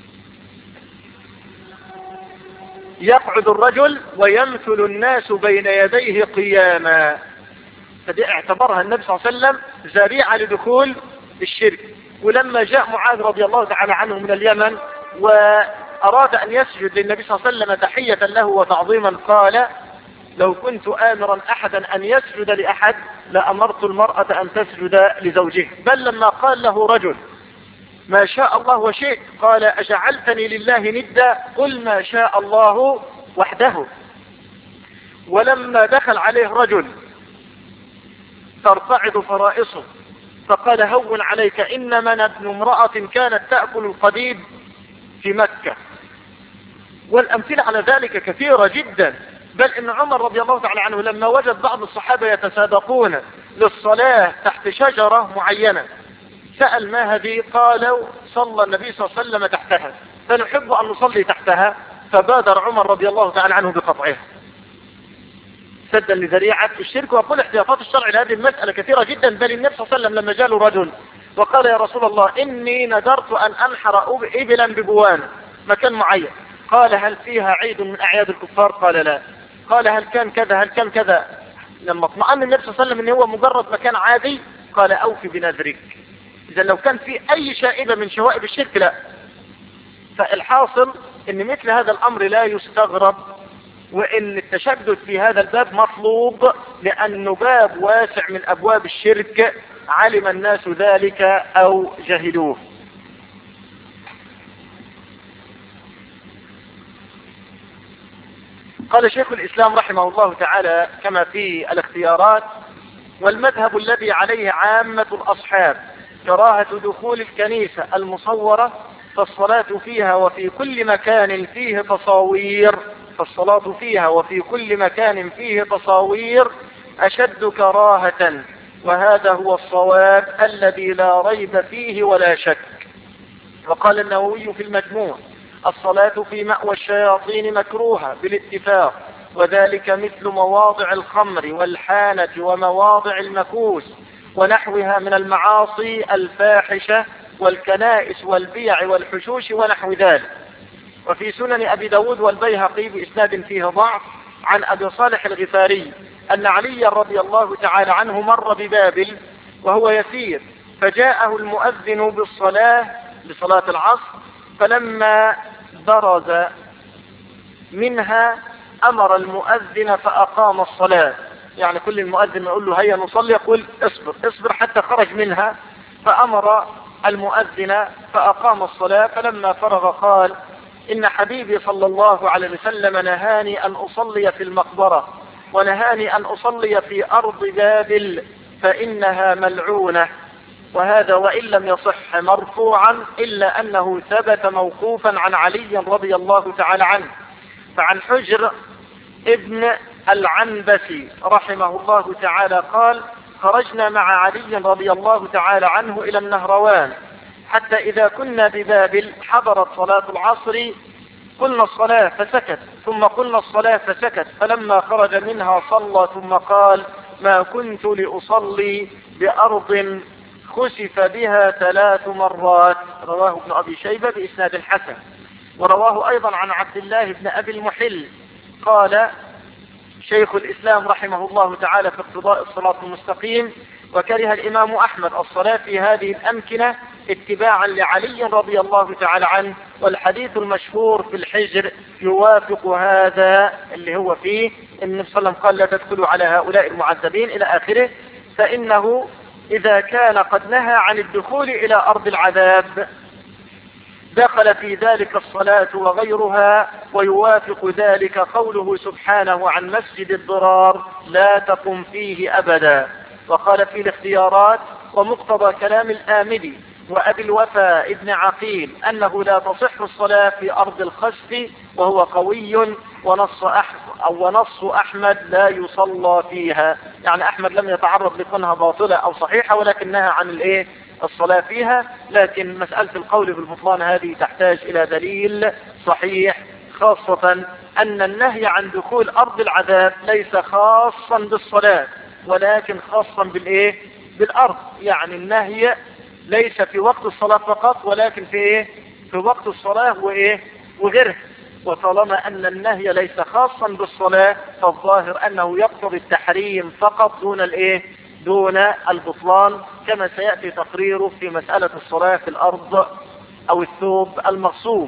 يقعد الرجل ويمثل الناس بين يديه قياما. فدي اعتبرها النبي صلى الله عليه وسلم ذريعة لدخول الشرك. ولما جاء معاذ رضي الله تعالى عنه من اليمن وأراد أن يسجد للنبي صلى الله عليه وسلم تحية له وتعظيما، قال لو كنت آمرا أحدا أن يسجد لأحد لأمرت المرأة أن تسجد لزوجها. بل لما قال له رجل ما شاء الله وشئت، قال أجعلتني لله ندا؟ قل ما شاء الله وحده. ولما دخل عليه رجل ترتعد فرائصه فقال هون عليك، إنما أنا ابن امرأة كانت تأكل القديد في مكة. والأمثلة على ذلك كثيرة جدا. بل إن عمر رضي الله تعالى عنه لما وجد بعض الصحابة يتسابقون للصلاة تحت شجرة معينة سأل ما هذه؟ قالوا صلى النبي صلى الله عليه وسلم تحتها فنحب أن نصلي تحتها. فبادر عمر رضي الله تعالى عنه بقطعها سدا لذريعة الشرك. وقل احتياطات الشرع لهذه المسألة كثيرة جدا. بل النبي صلى الله عليه وسلم لما جاء له رجل وقال يا رسول الله إني نذرت أن أنحر إبلا ببوان مكان معين، قال هل فيها عيد من أعياد الكفار؟ قال لا. قال هل كان كذا هل كان كذا؟ لما اطمأن النبي صلى الله عليه وسلم إن هو مجرد مكان عادي قال أوفي بنذرك. إذا لو كان في أي شائبة من شوائب الشرك لا. فالحاصل إن مثل هذا الأمر لا يستغرب، وإن التشدد في هذا الباب مطلوب لأنه باب واسع من أبواب الشرك علم الناس ذلك أو جهلوه. قال شيخ الإسلام رحمه الله تعالى كما في الاختيارات: والمذهب الذي عليه عامة الأصحاب كراهة دخول الكنيسة المصورة، فالصلاة فيها وفي كل مكان فيه تصاوير فالصلاة فيها وفي كل مكان فيه تصاوير أشد كراهة، وهذا هو الصواب الذي لا ريب فيه ولا شك. وقال النووي في المجموع: الصلاة في مأوى الشياطين مكروهة بالاتفاق، وذلك مثل مواضع الخمر والحانة ومواضع المكوس ونحوها من المعاصي الفاحشة والكنائس والبيع والحشوش ونحو ذلك. وفي سنن أبي داود والبيهقي بإسناد فيه ضعف عن أبي صالح الغفاري أن علي رضي الله تعالى عنه مر ببابل وهو يسير، فجاءه المؤذن بصلاة العصر، فلما برز منها أمر المؤذن فأقام الصلاة. يعني كل المؤذن يقول له هيا نصلي يقول اصبر حتى خرج منها، فأمر المؤذن فأقام الصلاة. فلما فرغ قال: إن حبيبي صلى الله عليه وسلم نهاني أن أصلي في المقبرة، ونهاني أن أصلي في أرض بابل فإنها ملعونة. وهذا وإن لم يصح مرفوعا إلا أنه ثبت موقوفا عن علي رضي الله تعالى عنه. فعن حجر ابن العنبسي رحمه الله تعالى قال: خرجنا مع علي رضي الله تعالى عنه إلى النهروان، حتى إذا كنا ببابل حضرت صلاة العصر قلنا الصلاة فسكت، ثم قلنا الصلاة فسكت، فلما خرج منها صلى ثم قال: ما كنت لأصلي بأرض خسف بها 3 مرات. رواه ابن أبي شيبة بإسناد حسن. ورواه أيضا عن عبد الله بن أبي المحل قال شيخ الإسلام رحمه الله تعالى في اقتضاء الصراط المستقيم: وكره الإمام أحمد الصلاة في هذه الأمكنة اتباعا لعلي رضي الله تعالى عنه، والحديث المشهور في الحجر يوافق هذا اللي هو فيه النبي صلى الله عليه وسلم قال: لا تدخلوا على هؤلاء المعذبين إلى آخره. فإنه إذا كان قد نهى عن الدخول إلى أرض العذاب دخل في ذلك الصلاة وغيرها، ويوافق ذلك قوله سبحانه عن مسجد الضرار: لا تقم فيه أبدا. وقال في الاختيارات: ومقتضى كلام الآمدي وأبي الوفاء ابن عقيل أنه لا تصح الصلاة في أرض الخسف، وهو قوي، ونص أحمد لا يصلى فيها. يعني أحمد لم يتعرض لكونها باطلة أو صحيحة، ولكن نهى عن الصلاة فيها. لكن مسألة القول بالبطلان هذه تحتاج إلى دليل صحيح، خاصة أن النهي عن دخول أرض العذاب ليس خاصا بالصلاة، ولكن خاصا بالأرض. يعني النهي ليس في وقت الصلاة فقط، ولكن في وقت الصلاة وغيره. وطالما أن النهي ليس خاصا بالصلاة فالظاهر أنه يقتضي التحريم فقط دون البطلان، كما سيأتي تقريره في مسألة الصلاة في الأرض أو الثوب المغصوب.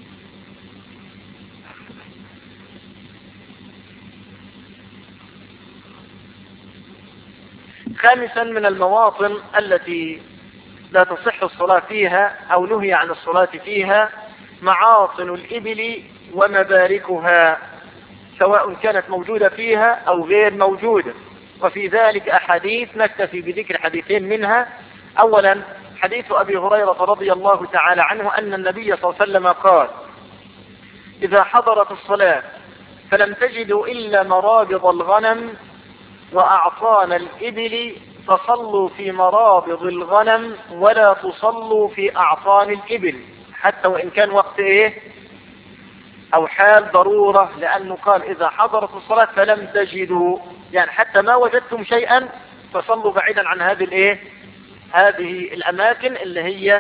خامسا من المواطن التي لا تصح الصلاة فيها أو نهي عن الصلاة فيها معاطن الإبل ومباركها، سواء كانت موجودة فيها أو غير موجودة. وفي ذلك أحاديث نكتفي بذكر حديثين منها. أولا حديث أبي هريرة رضي الله تعالى عنه أن النبي صلى الله عليه وسلم قال: إذا حضرت الصلاة فلم تجدوا إلا مرابض الغنم وأعطان الإبل فصلوا في مرابض الغنم ولا تصلوا في أعطان الإبل، حتى وإن كان وقت أو حال ضرورة، لأنه قال إذا حضرت الصلاة فلم تجدوا، يعني حتى ما وجدتم شيئا فصلوا بعيدا عن هذه الأماكن اللي هي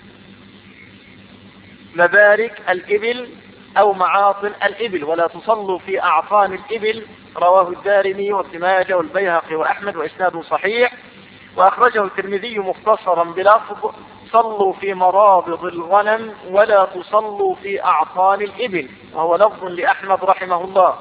مبارك الإبل أو معاطن الإبل، ولا تصلوا في أعطان الإبل. رواه الدارمي وابن ماجه والبيهقي وأحمد وإسناده صحيح. وأخرجه الترمذي مختصرا بلفظ: صلوا في مرابض الغنم ولا تصلوا في أعطان الإبل، وهو لفظ لأحمد رحمه الله.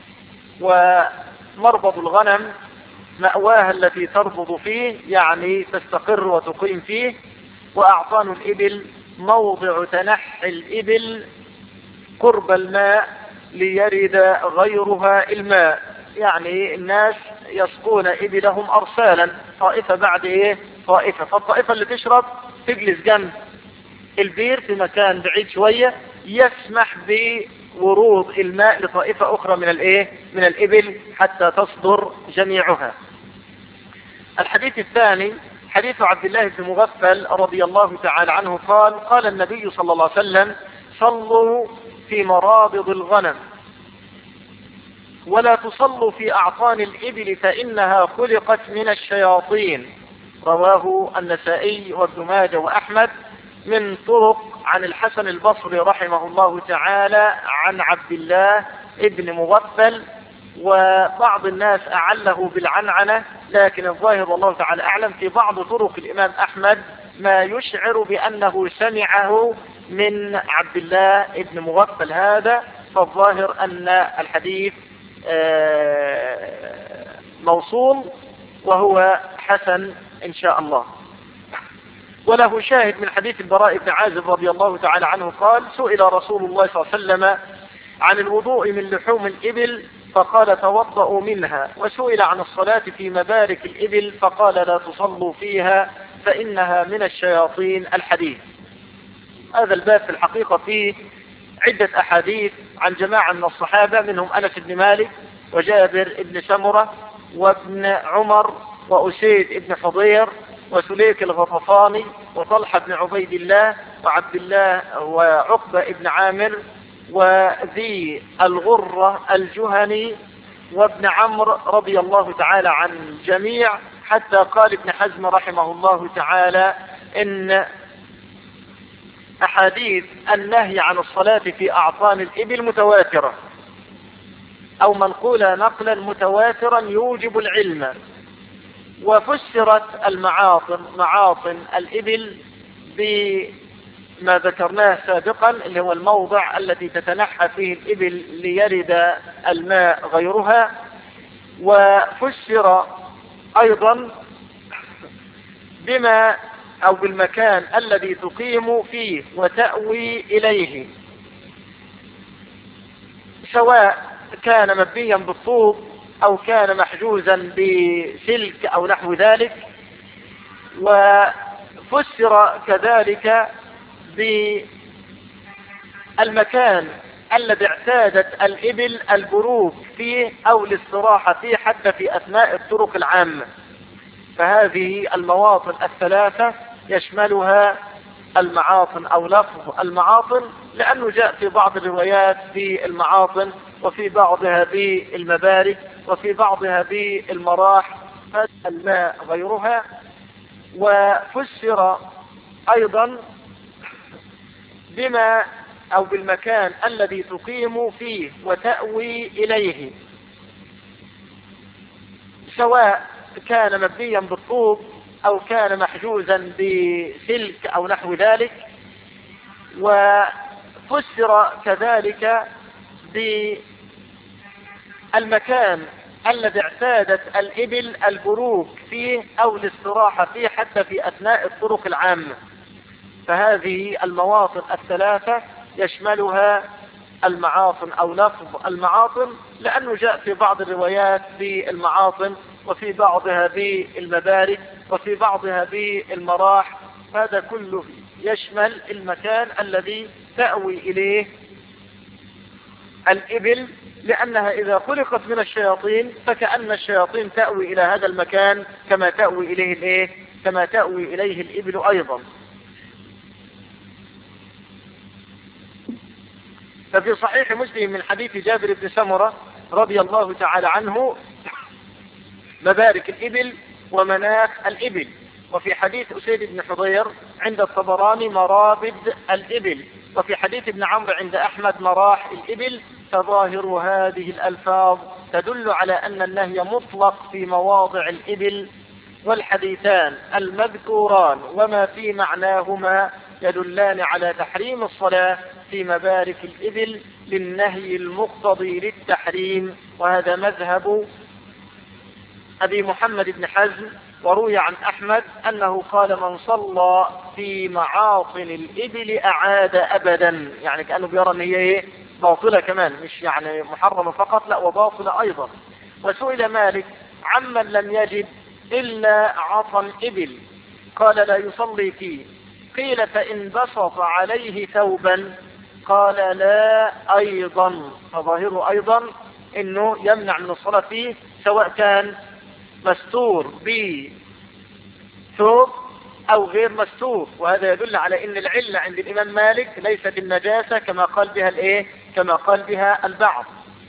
ومربض الغنم مأواها التي تربض فيه، يعني تستقر وتقيم فيه. وأعطان الإبل موضع تنحي الإبل قرب الماء ليرد غيرها الماء، يعني الناس يسقون إبلهم أرسالا، طائفة بعد طائفة، فالطائفة اللي تشرب تجلس جنب البير في مكان بعيد شوية يسمح بورود الماء لطائفة أخرى من الإبل حتى تصدر جميعها. الحديث الثاني حديث عبد الله بن مغفل رضي الله تعالى عنه قال: قال النبي صلى الله عليه وسلم: صلوا في مرابض الغنم ولا تصلوا في أعطان الإبل فإنها خلقت من الشياطين. رواه النسائي وابن ماجه وأحمد من طرق عن الحسن البصري رحمه الله تعالى عن عبد الله ابن مغفل. وبعض الناس أعله بالعنعنة، لكن الظاهر والله تعالى أعلم في بعض طرق الإمام أحمد ما يشعر بأنه سمعه من عبد الله ابن مغفل هذا، فالظاهر أن الحديث موصول وهو حسن إن شاء الله. وله شاهد من حديث البراء بن عازب رضي الله تعالى عنه قال: سئل رسول الله صلى الله عليه وسلم عن الوضوء من لحوم الإبل فقال: توضؤوا منها. وسئل عن الصلاة في مبارك الإبل فقال: لا تصلوا فيها فإنها من الشياطين. الحديث. هذا الباب في الحقيقة فيه عدة أحاديث عن جماعة من الصحابة، منهم أنس بن مالك وجابر بن سمرة وابن عمر وأسيد بن حضير وسليك الغطفاني وطلحة بن عبيد الله وعبد الله وعقبة بن عامر وذي الغرة الجهني وابن عمرو رضي الله تعالى عن الجميع، حتى قال ابن حزم رحمه الله تعالى إن أحاديث النهي عن الصلاة في أعطان الإبل متواترة، أو منقولة نقلا متواترا يوجب العلم. وفسرت معاطن الإبل بما ذكرناه سابقا، اللي هو الموضع الذي تتنحى فيه الإبل ليرد الماء غيرها. وفسر أيضا بما أو بالمكان الذي تقيم فيه وتأوي إليه، سواء كان مبنيا بالطوب أو كان محجوزا بسلك أو نحو ذلك. وفسر كذلك بالمكان الذي اعتادت الإبل البروك فيه أو الاستراحة فيه حتى في أثناء الطرق العامة. فهذه المواطن الثلاثة يشملها المعاطن أو لفظ المعاطن، لأنه جاء في بعض الروايات بالمعاطن، وفي بعضها بالمبارك، وفي بعضها بالمراح الماء غيرها. وفسر أيضا بما أو بالمكان الذي تقيم فيه وتأوي إليه، سواء كان مبنيا بالطوب أو كان محجوزا بسلك أو نحو ذلك. وفسر كذلك بالمكان الذي اعتادت الإبل البروك فيه أو الاستراحة فيه حتى في أثناء الطرق العامة. فهذه المواطن الثلاثة يشملها المعاطن أو لفظ المعاطن، لأنه جاء في بعض الروايات بالمعاطن، وفي بعضها بالمبارك، وفي بعضها بالمراح. هذا كله يشمل المكان الذي تأوي إليه الإبل، لأنها إذا خلقت من الشياطين فكأن الشياطين تأوي إلى هذا المكان كما تأوي إليه الإبل أيضا. ففي صحيح مسلم من حديث جابر بن سمرة رضي الله تعالى عنه مبارك الإبل ومناخ الإبل. وفي حديث أسيد بن حضير عند الطبراني مرابد الإبل. وفي حديث ابن عمرو عند أحمد مراح الإبل. فظاهر هذه الألفاظ تدل على أن النهي مطلق في مواضع الإبل، والحديثان المذكوران وما في معناهما يدلان على تحريم الصلاة في مبارك الإبل للنهي المقتضي للتحريم. وهذا مذهب أبي محمد بن حزم. وروي عن أحمد أنه قال من صلى في معاطن الإبل أعاد أبدا، يعني كأنه بيرى أن هي باطلة كمان، مش يعني محرمة فقط، لا وباطلة أيضا. وسئل مالك عمن لم يجد إلا عطن إبل قال لا يصلي فيه. قيل فإن بسط عليه ثوبا قال لا أيضا. فظاهره أيضا أنه يمنع من الصلاة فيه، سواء كان مستور بثوب أو غير مستور. وهذا يدل على أن العلة عند الإمام مالك ليست النجاسة كما قال بها البعض.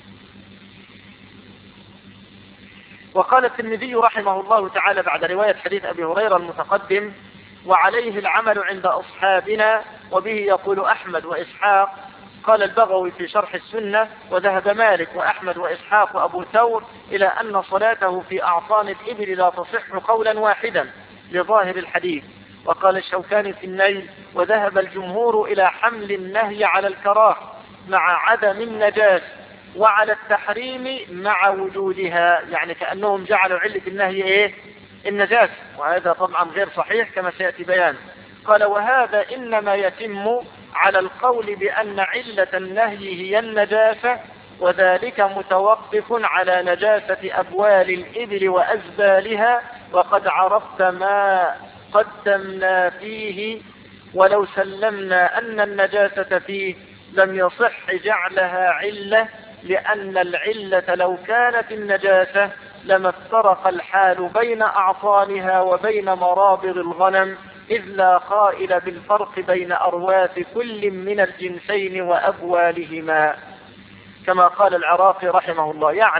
وقال الترمذي رحمه الله تعالى بعد رواية حديث أبي هريرة المتقدم: وعليه العمل عند أصحابنا، وبه يقول أحمد وإسحاق. قال البغوي في شرح السنة: وذهب مالك وأحمد وإسحاق وأبو ثور إلى أن صلاته في أعطان الإبل لا تصح قولا واحدا لظاهر الحديث. وقال الشوكاني في النيل: وذهب الجمهور إلى حمل النهي على الكراهة مع عدم النجاسة وعلى التحريم مع وجودها، يعني كأنهم جعلوا علة النهي النجاسة، وهذا طبعا غير صحيح كما سيأتي بيان. قال: وهذا إنما يتم على القول بأن علة النهي هي النجاسة، وذلك متوقف على نجاسة أبوال الإبل وأزبالها، وقد عرفت ما قدمنا فيه، ولو سلمنا أن النجاسة فيه لم يصح جعلها علة، لأن العلة لو كانت النجاسة لما افترق الحال بين أعطانها وبين مرابض الغنم، إذ لا قائل بالفرق بين أرواث كل من الجنسين وأبوالهما، كما قال العراقي رحمه الله. يعني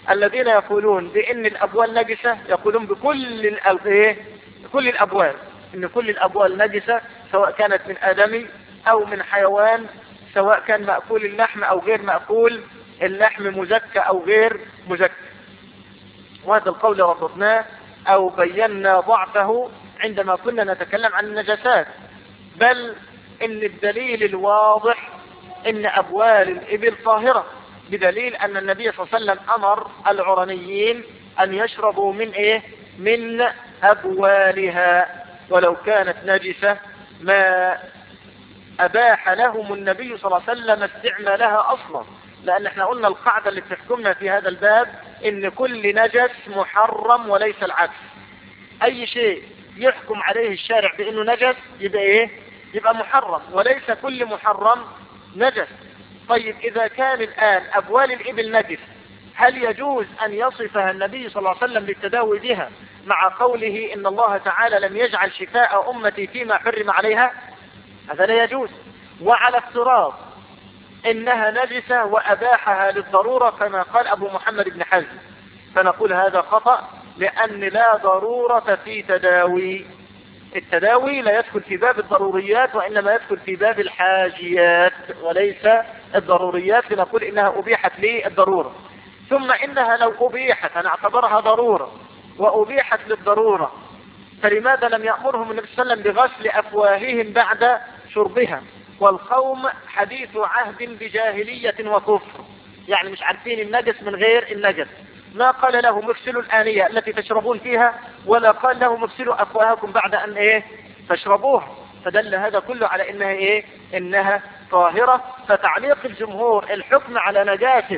الذين يقولون بأن الأبوال نجسة يقولون بكل كل الأبوال، إن كل الأبوال نجسة سواء كانت من آدمي أو من حيوان، سواء كان مأكول اللحم أو غير مأكول اللحم، مزكى أو غير مزكى. وهذا القول ربطناه أو بينا ضعفه عندما كنا نتكلم عن النجاسات، بل إن الدليل الواضح إن أبوال الإبل طاهرة، بدليل أن النبي صلى الله عليه وسلم أمر العرنيين أن يشربوا من أبوالها، ولو كانت نجسة ما أباح لهم النبي صلى الله عليه وسلم استعمالها أصلا، لأن احنا قلنا القاعدة اللي بتحكمنا في هذا الباب إن كل نجس محرم وليس العكس. أي شيء يحكم عليه الشارع بأنه نجس يبقى محرم، وليس كل محرم نجس. طيب إذا كان الآن أبوال الإبل نجس، هل يجوز أن يصفها النبي صلى الله عليه وسلم بالتداوي بها مع قوله إن الله تعالى لم يجعل شفاء أمتي فيما حرم عليها؟ هذا لا يجوز. وعلى افتراض إنها نجسة وأباحها للضرورة كما قال أبو محمد بن حزم، فنقول هذا خطأ، لأن لا ضرورة في تداوي. التداوي لا يدخل في باب الضروريات، وإنما يدخل في باب الحاجيات وليس الضروريات، لنقول إنها أبيحت للضرورة. ثم إنها لو أبيحت هنعتبرها ضرورة وأبيحت للضرورة، فلماذا لم يأمرهم النبي صلى الله عليه وسلم بغسل أفواههم بعد شربها؟ والقوم حديث عهد بجاهلية وكفر، يعني مش عارفين النجس من غير النجس. ما قال لهم اغسلوا الآنية التي تشربون فيها، ولا قال لهم اغسلوا أفواهكم بعد أن تشربوها. فدل هذا كله على إنها إنها طاهرة. فتعليق الجمهور الحكم على نجاسة،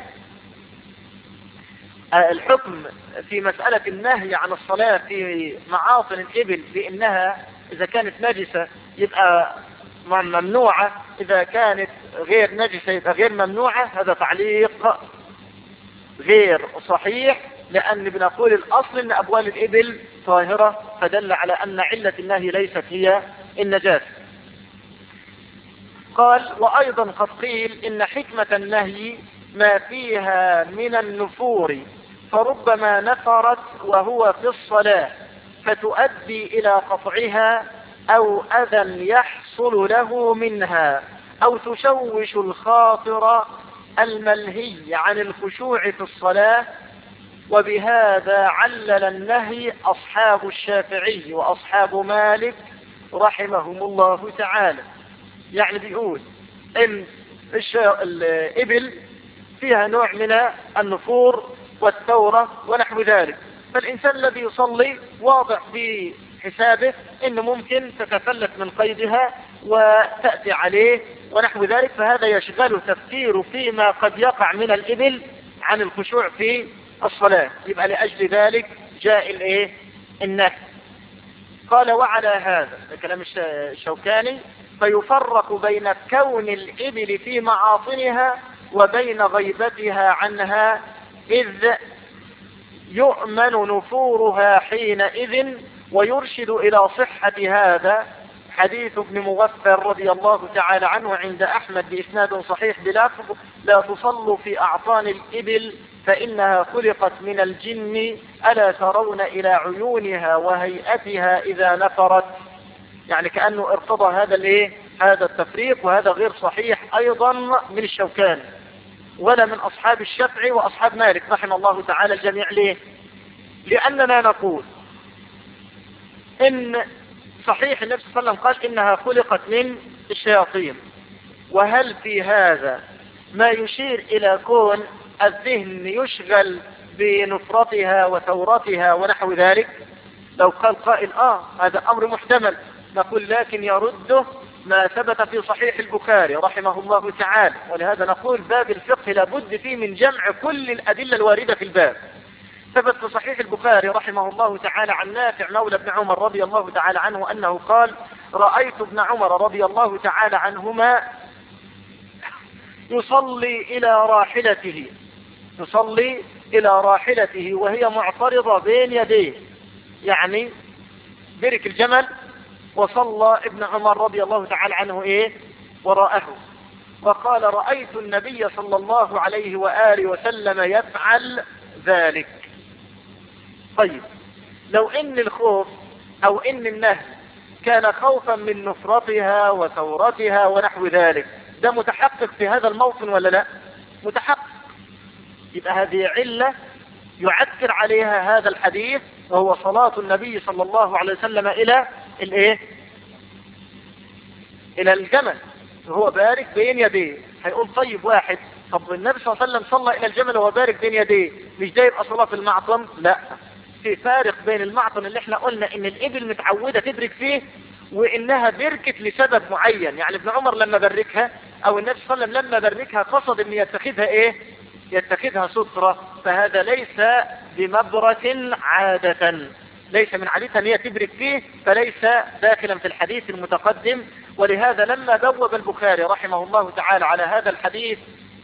الحكم في مسألة النهي عن الصلاة في معاصن الإبل بأنها إذا كانت نجسة يبقى ممنوعة، إذا كانت غير نجسة يبقى غير ممنوعة، هذا تعليق غير صحيح، لأن بنقول الأصل أن أبوال الإبل طاهرة، فدل على أن علة النهي ليست هي النجاسة. قال وأيضا قد قيل إن حكمة النهي ما فيها من النفور، فربما نفرت وهو في الصلاة فتؤدي إلى قطعها، أو أذى يحصل له منها، أو تشوش الخاطر الملهي عن الخشوع في الصلاة. وبهذا علل النهي أصحاب الشافعي وأصحاب مالك رحمهم الله تعالى. يعني بيقول إن الإبل فيها نوع من النفور والثورة ونحو ذلك، فالإنسان الذي يصلي واضح في حسابه إنه ممكن تتفلت من قيدها وتأتي عليه ونحو ذلك، فهذا يشغل تفكيره فيما قد يقع من الإبل عن الخشوع في الصلاة، يبقى لأجل ذلك جاء النهي. قال وعلى هذا كلام الشوكاني فيفرق بين كون الإبل في معاصنها وبين غيبتها عنها، إذ يؤمن نفورها حينئذ. ويرشد إلى صحة هذا حديث ابن مغفر رضي الله تعالى عنه عند أحمد بإسناد صحيح بلفظ لا تصلوا في أعطان الإبل فإنها خلقت من الجن، ألا ترون إلى عيونها وهيئتها إذا نفرت. يعني كأنه ارتضى هذا التفريق، وهذا غير صحيح أيضا من الشوكاني ولا من أصحاب الشافعي وأصحاب مالك رحم الله تعالى الجميع. ليه؟ لأننا نقول إن صحيح النبي صلى الله عليه وسلم قال إنها خلقت من الشياطين، وهل في هذا ما يشير إلى كون الذهن يشغل بنفرتها وثورتها ونحو ذلك؟ لو قال قائل هذا أمر محتمل، نقول لكن يرده ما ثبت في صحيح البخاري رحمه الله تعالى. ولهذا نقول باب الفقه لابد فيه من جمع كل الأدلة الواردة في الباب. ثبت في صحيح البخاري رحمه الله تعالى عن نافع مولى ابن عمر رضي الله تعالى عنه أنه قال رأيت ابن عمر رضي الله تعالى عنهما يصلي إلى راحلته وهي معترضة بين يديه، يعني برك الجمل، وصلى ابن عمر رضي الله تعالى عنه وراءه. وقال رأيت النبي صلى الله عليه وآله وسلم يفعل ذلك. طيب لو ان الخوف او ان النهي كان خوفا من نفرتها وثورتها ونحو ذلك، ده متحقق في هذا الموطن ولا لا؟ متحقق. يبقى هذه علة يعكر عليها هذا الحديث، وهو صلاة النبي صلى الله عليه وسلم الى الايه؟ الى الجمل وهو بارك بين يديه. هيقول طيب واحد، طب النبي صلى الله عليه وسلم صلى الى الجمل وهو بارك بين يديه، مش ده يبقى صلاة المعطم؟ لا، في فارق بين المعطم اللي احنا قلنا ان الابل متعودة تدرك فيه وانها بركت لسبب معين. يعني ابن عمر لما بركها او النبي صلى الله عليه وسلم لما بركها قصد ان يتخذها ايه؟ يتخذها سترة، فهذا ليس بمبرة عادة، ليس من عادتها ان هي تبرك فيه، فليس داخلا في الحديث المتقدم. ولهذا لما بوب البخاري رحمه الله تعالى على هذا الحديث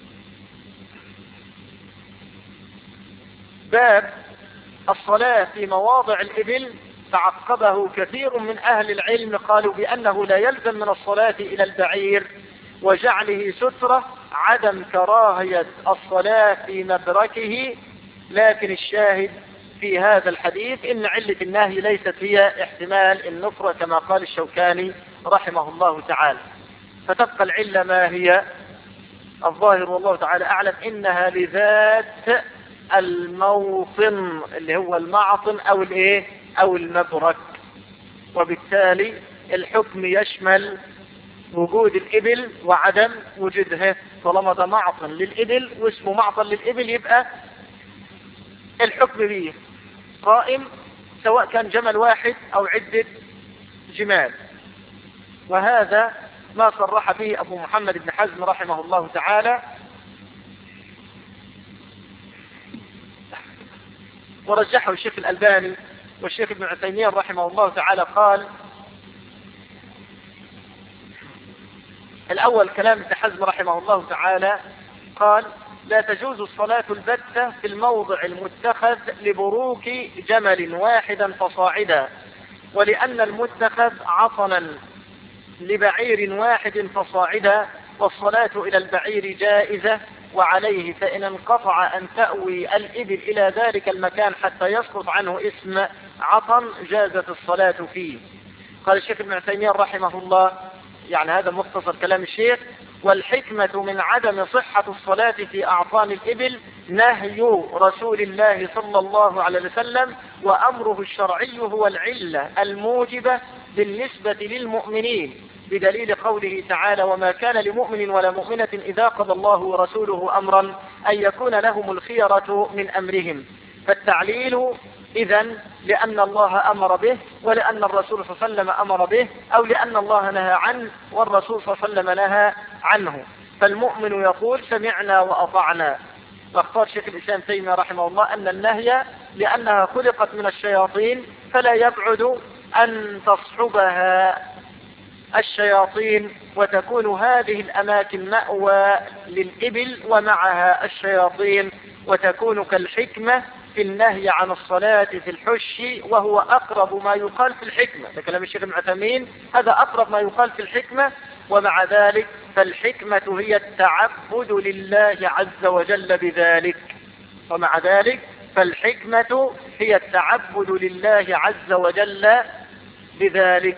باب الصلاة في مواضع الإبل، تعقبه كثير من أهل العلم قالوا بأنه لا يلزم من الصلاة إلى البعير وجعله سترة عدم كراهية الصلاة في مبركه، لكن الشاهد في هذا الحديث إن علة النهي ليست هي احتمال النفرة كما قال الشوكاني رحمه الله تعالى. فتبقى العلة ما هي؟ الظاهر والله تعالى أعلم إنها لذات الموطن اللي هو المعطن أو الإيه؟ أو المبرك. وبالتالي الحكم يشمل وجود الإبل وعدم وجودها. طالما ده معطن للإبل واسمه معطن للإبل يبقى الحكم به قائم، سواء كان جمل واحد أو عدة جمال. وهذا ما صرح به أبو محمد بن حزم رحمه الله تعالى، ورجحه الشيخ الألباني والشيخ ابن عثيمين رحمه الله تعالى. قال الأول كلام ابن حزم رحمه الله تعالى، قال لا تجوز الصلاة البتة في الموضع المتخذ لبروك جمل واحدا فصاعدا، ولأن المتخذ عطنا لبعير واحد فصاعدا، والصلاة إلى البعير جائزة. وعليه فإن انقطع أن تأوي الإبل إلى ذلك المكان حتى يسقط عنه اسم عطن جازت الصلاة فيه. قال الشيخ ابن عثيمين رحمه الله، يعني هذا مختصر كلام الشيخ، والحكمة من عدم صحة الصلاة في أعطان الإبل نهي رسول الله صلى الله عليه وسلم، وأمره الشرعي هو العلة الموجبة بالنسبة للمؤمنين، بدليل قوله تعالى وما كان لمؤمن ولا مؤمنة إذا قضى الله ورسوله أمرا أن يكون لهم الخيرة من أمرهم. فالتعليل إذن لأن الله أمر به، ولأن الرسول صلى الله عليه وسلم أمر به، أو لأن الله نهى عنه والرسول صلى الله عليه وسلم نهى عنه. فالمؤمن يقول سمعنا وأطعنا. واختار شيخ الإسلام تيمية رحمه الله أن النهي لأنها خلقت من الشياطين فلا يبعد أن تصحبها الشياطين، وتكون هذه الأماكن مأوى للإبل ومعها الشياطين، وتكون كالحكمة في النهي عن الصلاة في الحش، وهو أقرب ما يقال في الحكمة. ده كلام الشيخ ابن عثيمين، هذا أقرب ما يقال في الحكمة. ومع ذلك فالحكمة هي التعبد لله عز وجل بذلك. ومع ذلك فالحكمة هي التعبد لله عز وجل بذلك.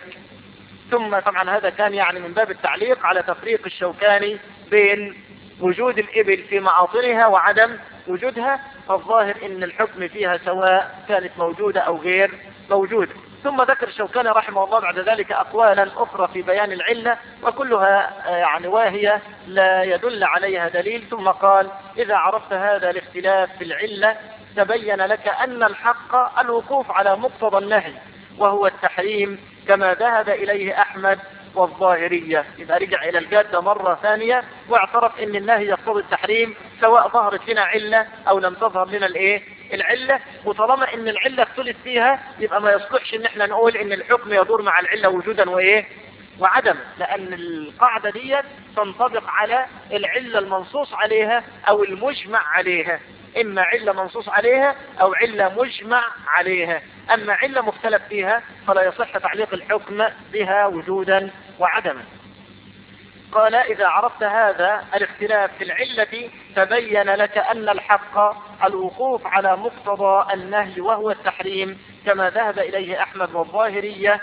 ثم طبعا هذا كان يعني من باب التعليق على تفريق الشوكاني بين وجود الإبل في معاطنها وعدم وجودها. فالظاهر ان الحكم فيها سواء كانت موجودة او غير موجودة. ثم ذكر الشوكاني رحمه الله بعد ذلك أقوالا أخرى في بيان العلة، وكلها يعني واهية لا يدل عليها دليل. ثم قال إذا عرفت هذا الاختلاف في العلة تبين لك أن الحق الوقوف على مقتضى النهي وهو التحريم، كما ذهب إليه أحمد والظاهرية. إذا رجع إلى الجادة مرة ثانية واعترف أن النهي يقتضي التحريم سواء ظهرت لنا علة أو لم تظهر لنا العلة. وطالما أن العلة اختلف فيها يبقى ما يصلحش أن احنا نقول أن الحكم يدور مع العلة وجودا وعدم، لأن القاعدة دي تنطبق على العلة المنصوص عليها أو المجمع عليها، إما علة منصوص عليها أو علة مجمع عليها. أما علة مختلف فيها فلا يصح تعليق الحكم بها وجودا وعدما. قال إذا عرفت هذا الاختلاف في العلة تبين لك أن الحق الوقوف على مقتضى النهي وهو التحريم كما ذهب إليه أحمد والظاهرية.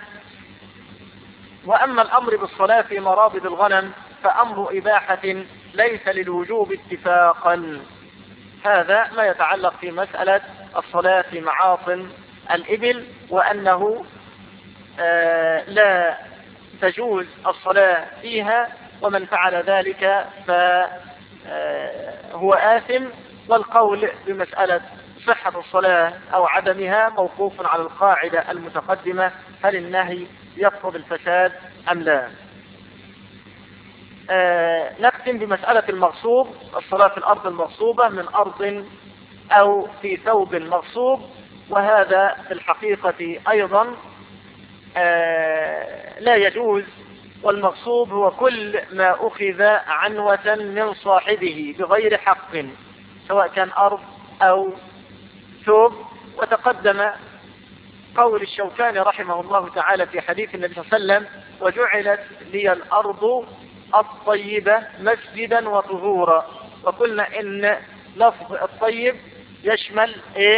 وأما الأمر بالصلاة في مرابض الغنم فأمر إباحة ليس للوجوب اتفاقا. هذا ما يتعلق في مسألة الصلاة في معاصم الإبل، وأنه لا تجوز الصلاة فيها، ومن فعل ذلك فهو آثم. والقول بمسألة صحة الصلاة أو عدمها موقوف على القاعدة المتقدمة، هل النهي يقتضي الفساد أم لا. نختم بمسألة المغصوب، الصلاة في الأرض المغصوبة من أرض أو في ثوب مغصوب، وهذا في الحقيقة أيضا لا يجوز. والمغصوب هو كل ما أخذ عنوة من صاحبه بغير حق، سواء كان أرض أو ثوب. وتقدم قول الشوكاني رحمه الله تعالى في حديث النبي صلى الله عليه وسلم: وجعلت لي الأرض الطيبة مسجدا وطهورا. وقلنا إن لفظ الطيب يشمل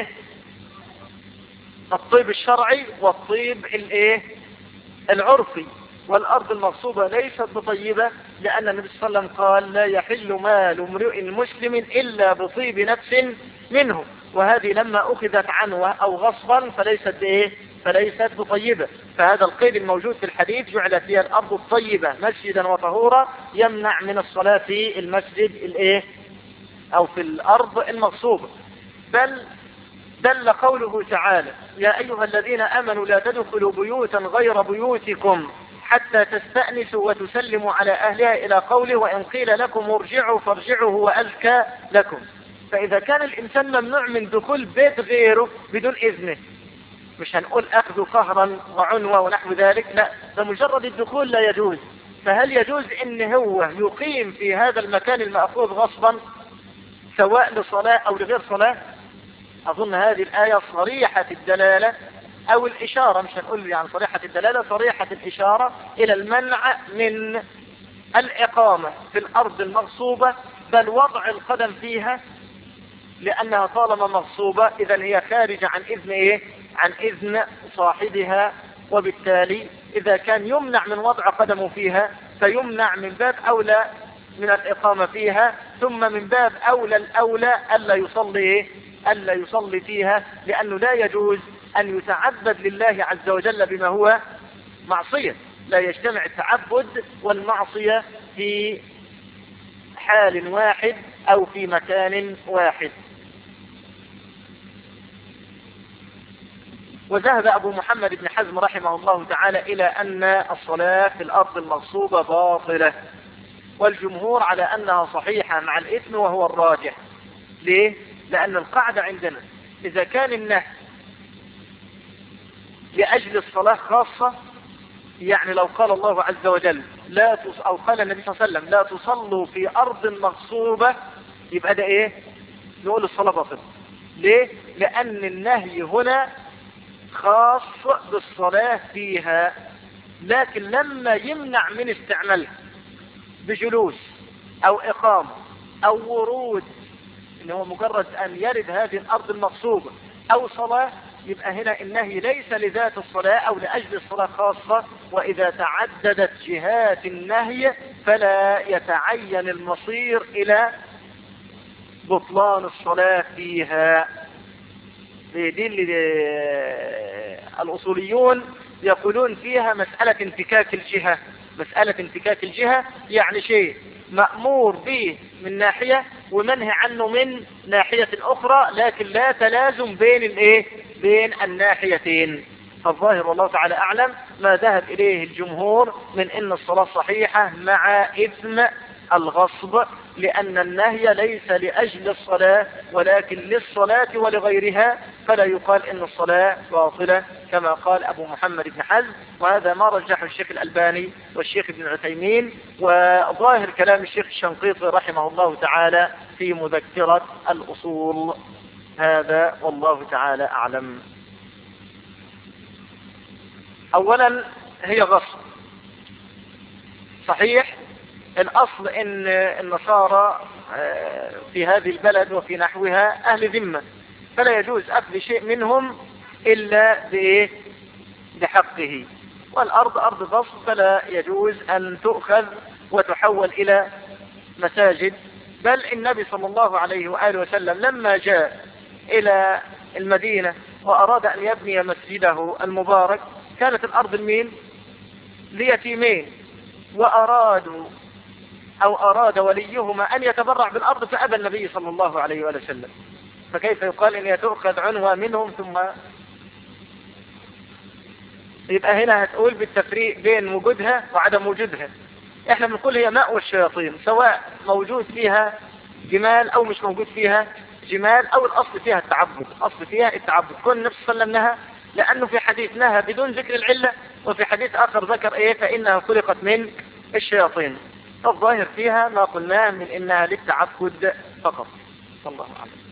الطيب الشرعي والطيب العرفي. والأرض المغصوبة ليست بطيبة، لأن النبي صلى الله عليه وسلم قال: لا يحل مال امرئ مسلم إلا بطيب نفس منه. وهذه لما أخذت عنوة أو غصبا فليست بطيبة. فهذا القيد الموجود في الحديث جعلت لي الأرض الطيبة مسجدا وطهورا يمنع من الصلاة في المسجد أو في الأرض المغصوبة. بل دل قوله تعالى: يا أيها الذين آمنوا لا تدخلوا بيوتا غير بيوتكم حتى تستأنسوا وتسلموا على أهلها، إلى قوله: وإن قيل لكم ارجعوا فارجعوا هو أزكى لكم. فإذا كان الإنسان ممنوع من دخول بيت غيره بدون إذنه، مش هنقول أخذ قهرا وعنوة ونحو ذلك، لا، ده مجرد الدخول لا يجوز. فهل يجوز إن هو يقيم في هذا المكان المأخوذ غصبا سواء لصلاة أو لغير صلاة؟ أظن هذه الآية صريحة الدلالة أو الإشارة، مش هنقول يعني صريحة الدلالة، صريحة الإشارة إلى المنع من الإقامة في الأرض المغصوبة، بل وضع القدم فيها، لأنها طالما مغصوبة إذن هي خارجة عن إذن صاحبها. وبالتالي إذا كان يمنع من وضع قدمه فيها فيمنع من باب أولى من الإقامة فيها، ثم من باب الأولى ألا يصلي فيها، لأنه لا يجوز أن يتعبد لله عز وجل بما هو معصية. لا يجتمع التعبد والمعصية في حال واحد أو في مكان واحد. وذهب أبو محمد بن حزم رحمه الله تعالى إلى أن الصلاة في الأرض المغصوبة باطلة، والجمهور على أنها صحيحة مع الإثم، وهو الراجح. ليه؟ لأن القاعدة عندنا إذا كان النهي لأجل الصلاة خاصة، يعني لو قال الله عز وجل أو قال النبي صلى الله عليه وسلم: لا تصلوا في أرض مغصوبة، يبقى ده نقول الصلاة باطلة. ليه؟ لأن النهي هنا خاص بالصلاة فيها، لكن لما يمنع من استعمالها بجلوس أو إقامة أو ورود، إنه هو مجرد أن يرد هذه الأرض المغصوبة أو صلاة، يبقى هنا النهي ليس لذات الصلاة أو لأجل الصلاة خاصة. وإذا تعددت جهات النهي فلا يتعين المصير إلى بطلان الصلاة فيها. دي الأصوليون يقولون فيها مسألة انفكاك الجهة. مسألة انفكاك الجهة يعني شيء مأمور به من ناحية ومنهي عنه من ناحية أخرى، لكن لا تلازم بين الناحيتين. فالظاهر والله تعالى أعلم ما ذهب إليه الجمهور من إن الصلاة صحيحة مع إثم الغصب، لأن النهي ليس لأجل الصلاة ولكن للصلاة ولغيرها، فلا يقال إن الصلاة باطلة كما قال أبو محمد بن حزم. وهذا ما رجحه الشيخ الألباني والشيخ ابن عثيمين، وظاهر كلام الشيخ الشنقيطي رحمه الله تعالى في مذكرة الأصول. هذا والله تعالى أعلم. أولا هي غصب صحيح، الأصل إن النصارى في هذه البلد وفي نحوها أهل ذمة، فلا يجوز أخذ شيء منهم إلا بإيه؟ بحقه. والأرض أرض غصب، فلا يجوز أن تؤخذ وتحول إلى مساجد. بل النبي صلى الله عليه وآله وسلم لما جاء إلى المدينة وأراد أن يبني مسجده المبارك كانت الأرض المين ليتيمين، أراد وليهما أن يتبرع بالأرض فأبى النبي صلى الله عليه وآله وسلم. فكيف يقال إن تؤخذ عنوة منهم ثم يبقى هنا هتقول بالتفريق بين وجودها وعدم وجودها. احنا بنقول هي مأوى الشياطين، سواء موجود فيها جمال او مش موجود فيها جمال، او الاصل فيها التعبد. الاصل فيها التعبد. كل النبي صلى الله عليه وسلم نهى، لانه في حديث نهى بدون ذكر العلة، وفي حديث اخر ذكر ايه؟ فانها خلقت من الشياطين. الظاهر فيها ما قلناه من انها للتعبد فقط. الله اعلم.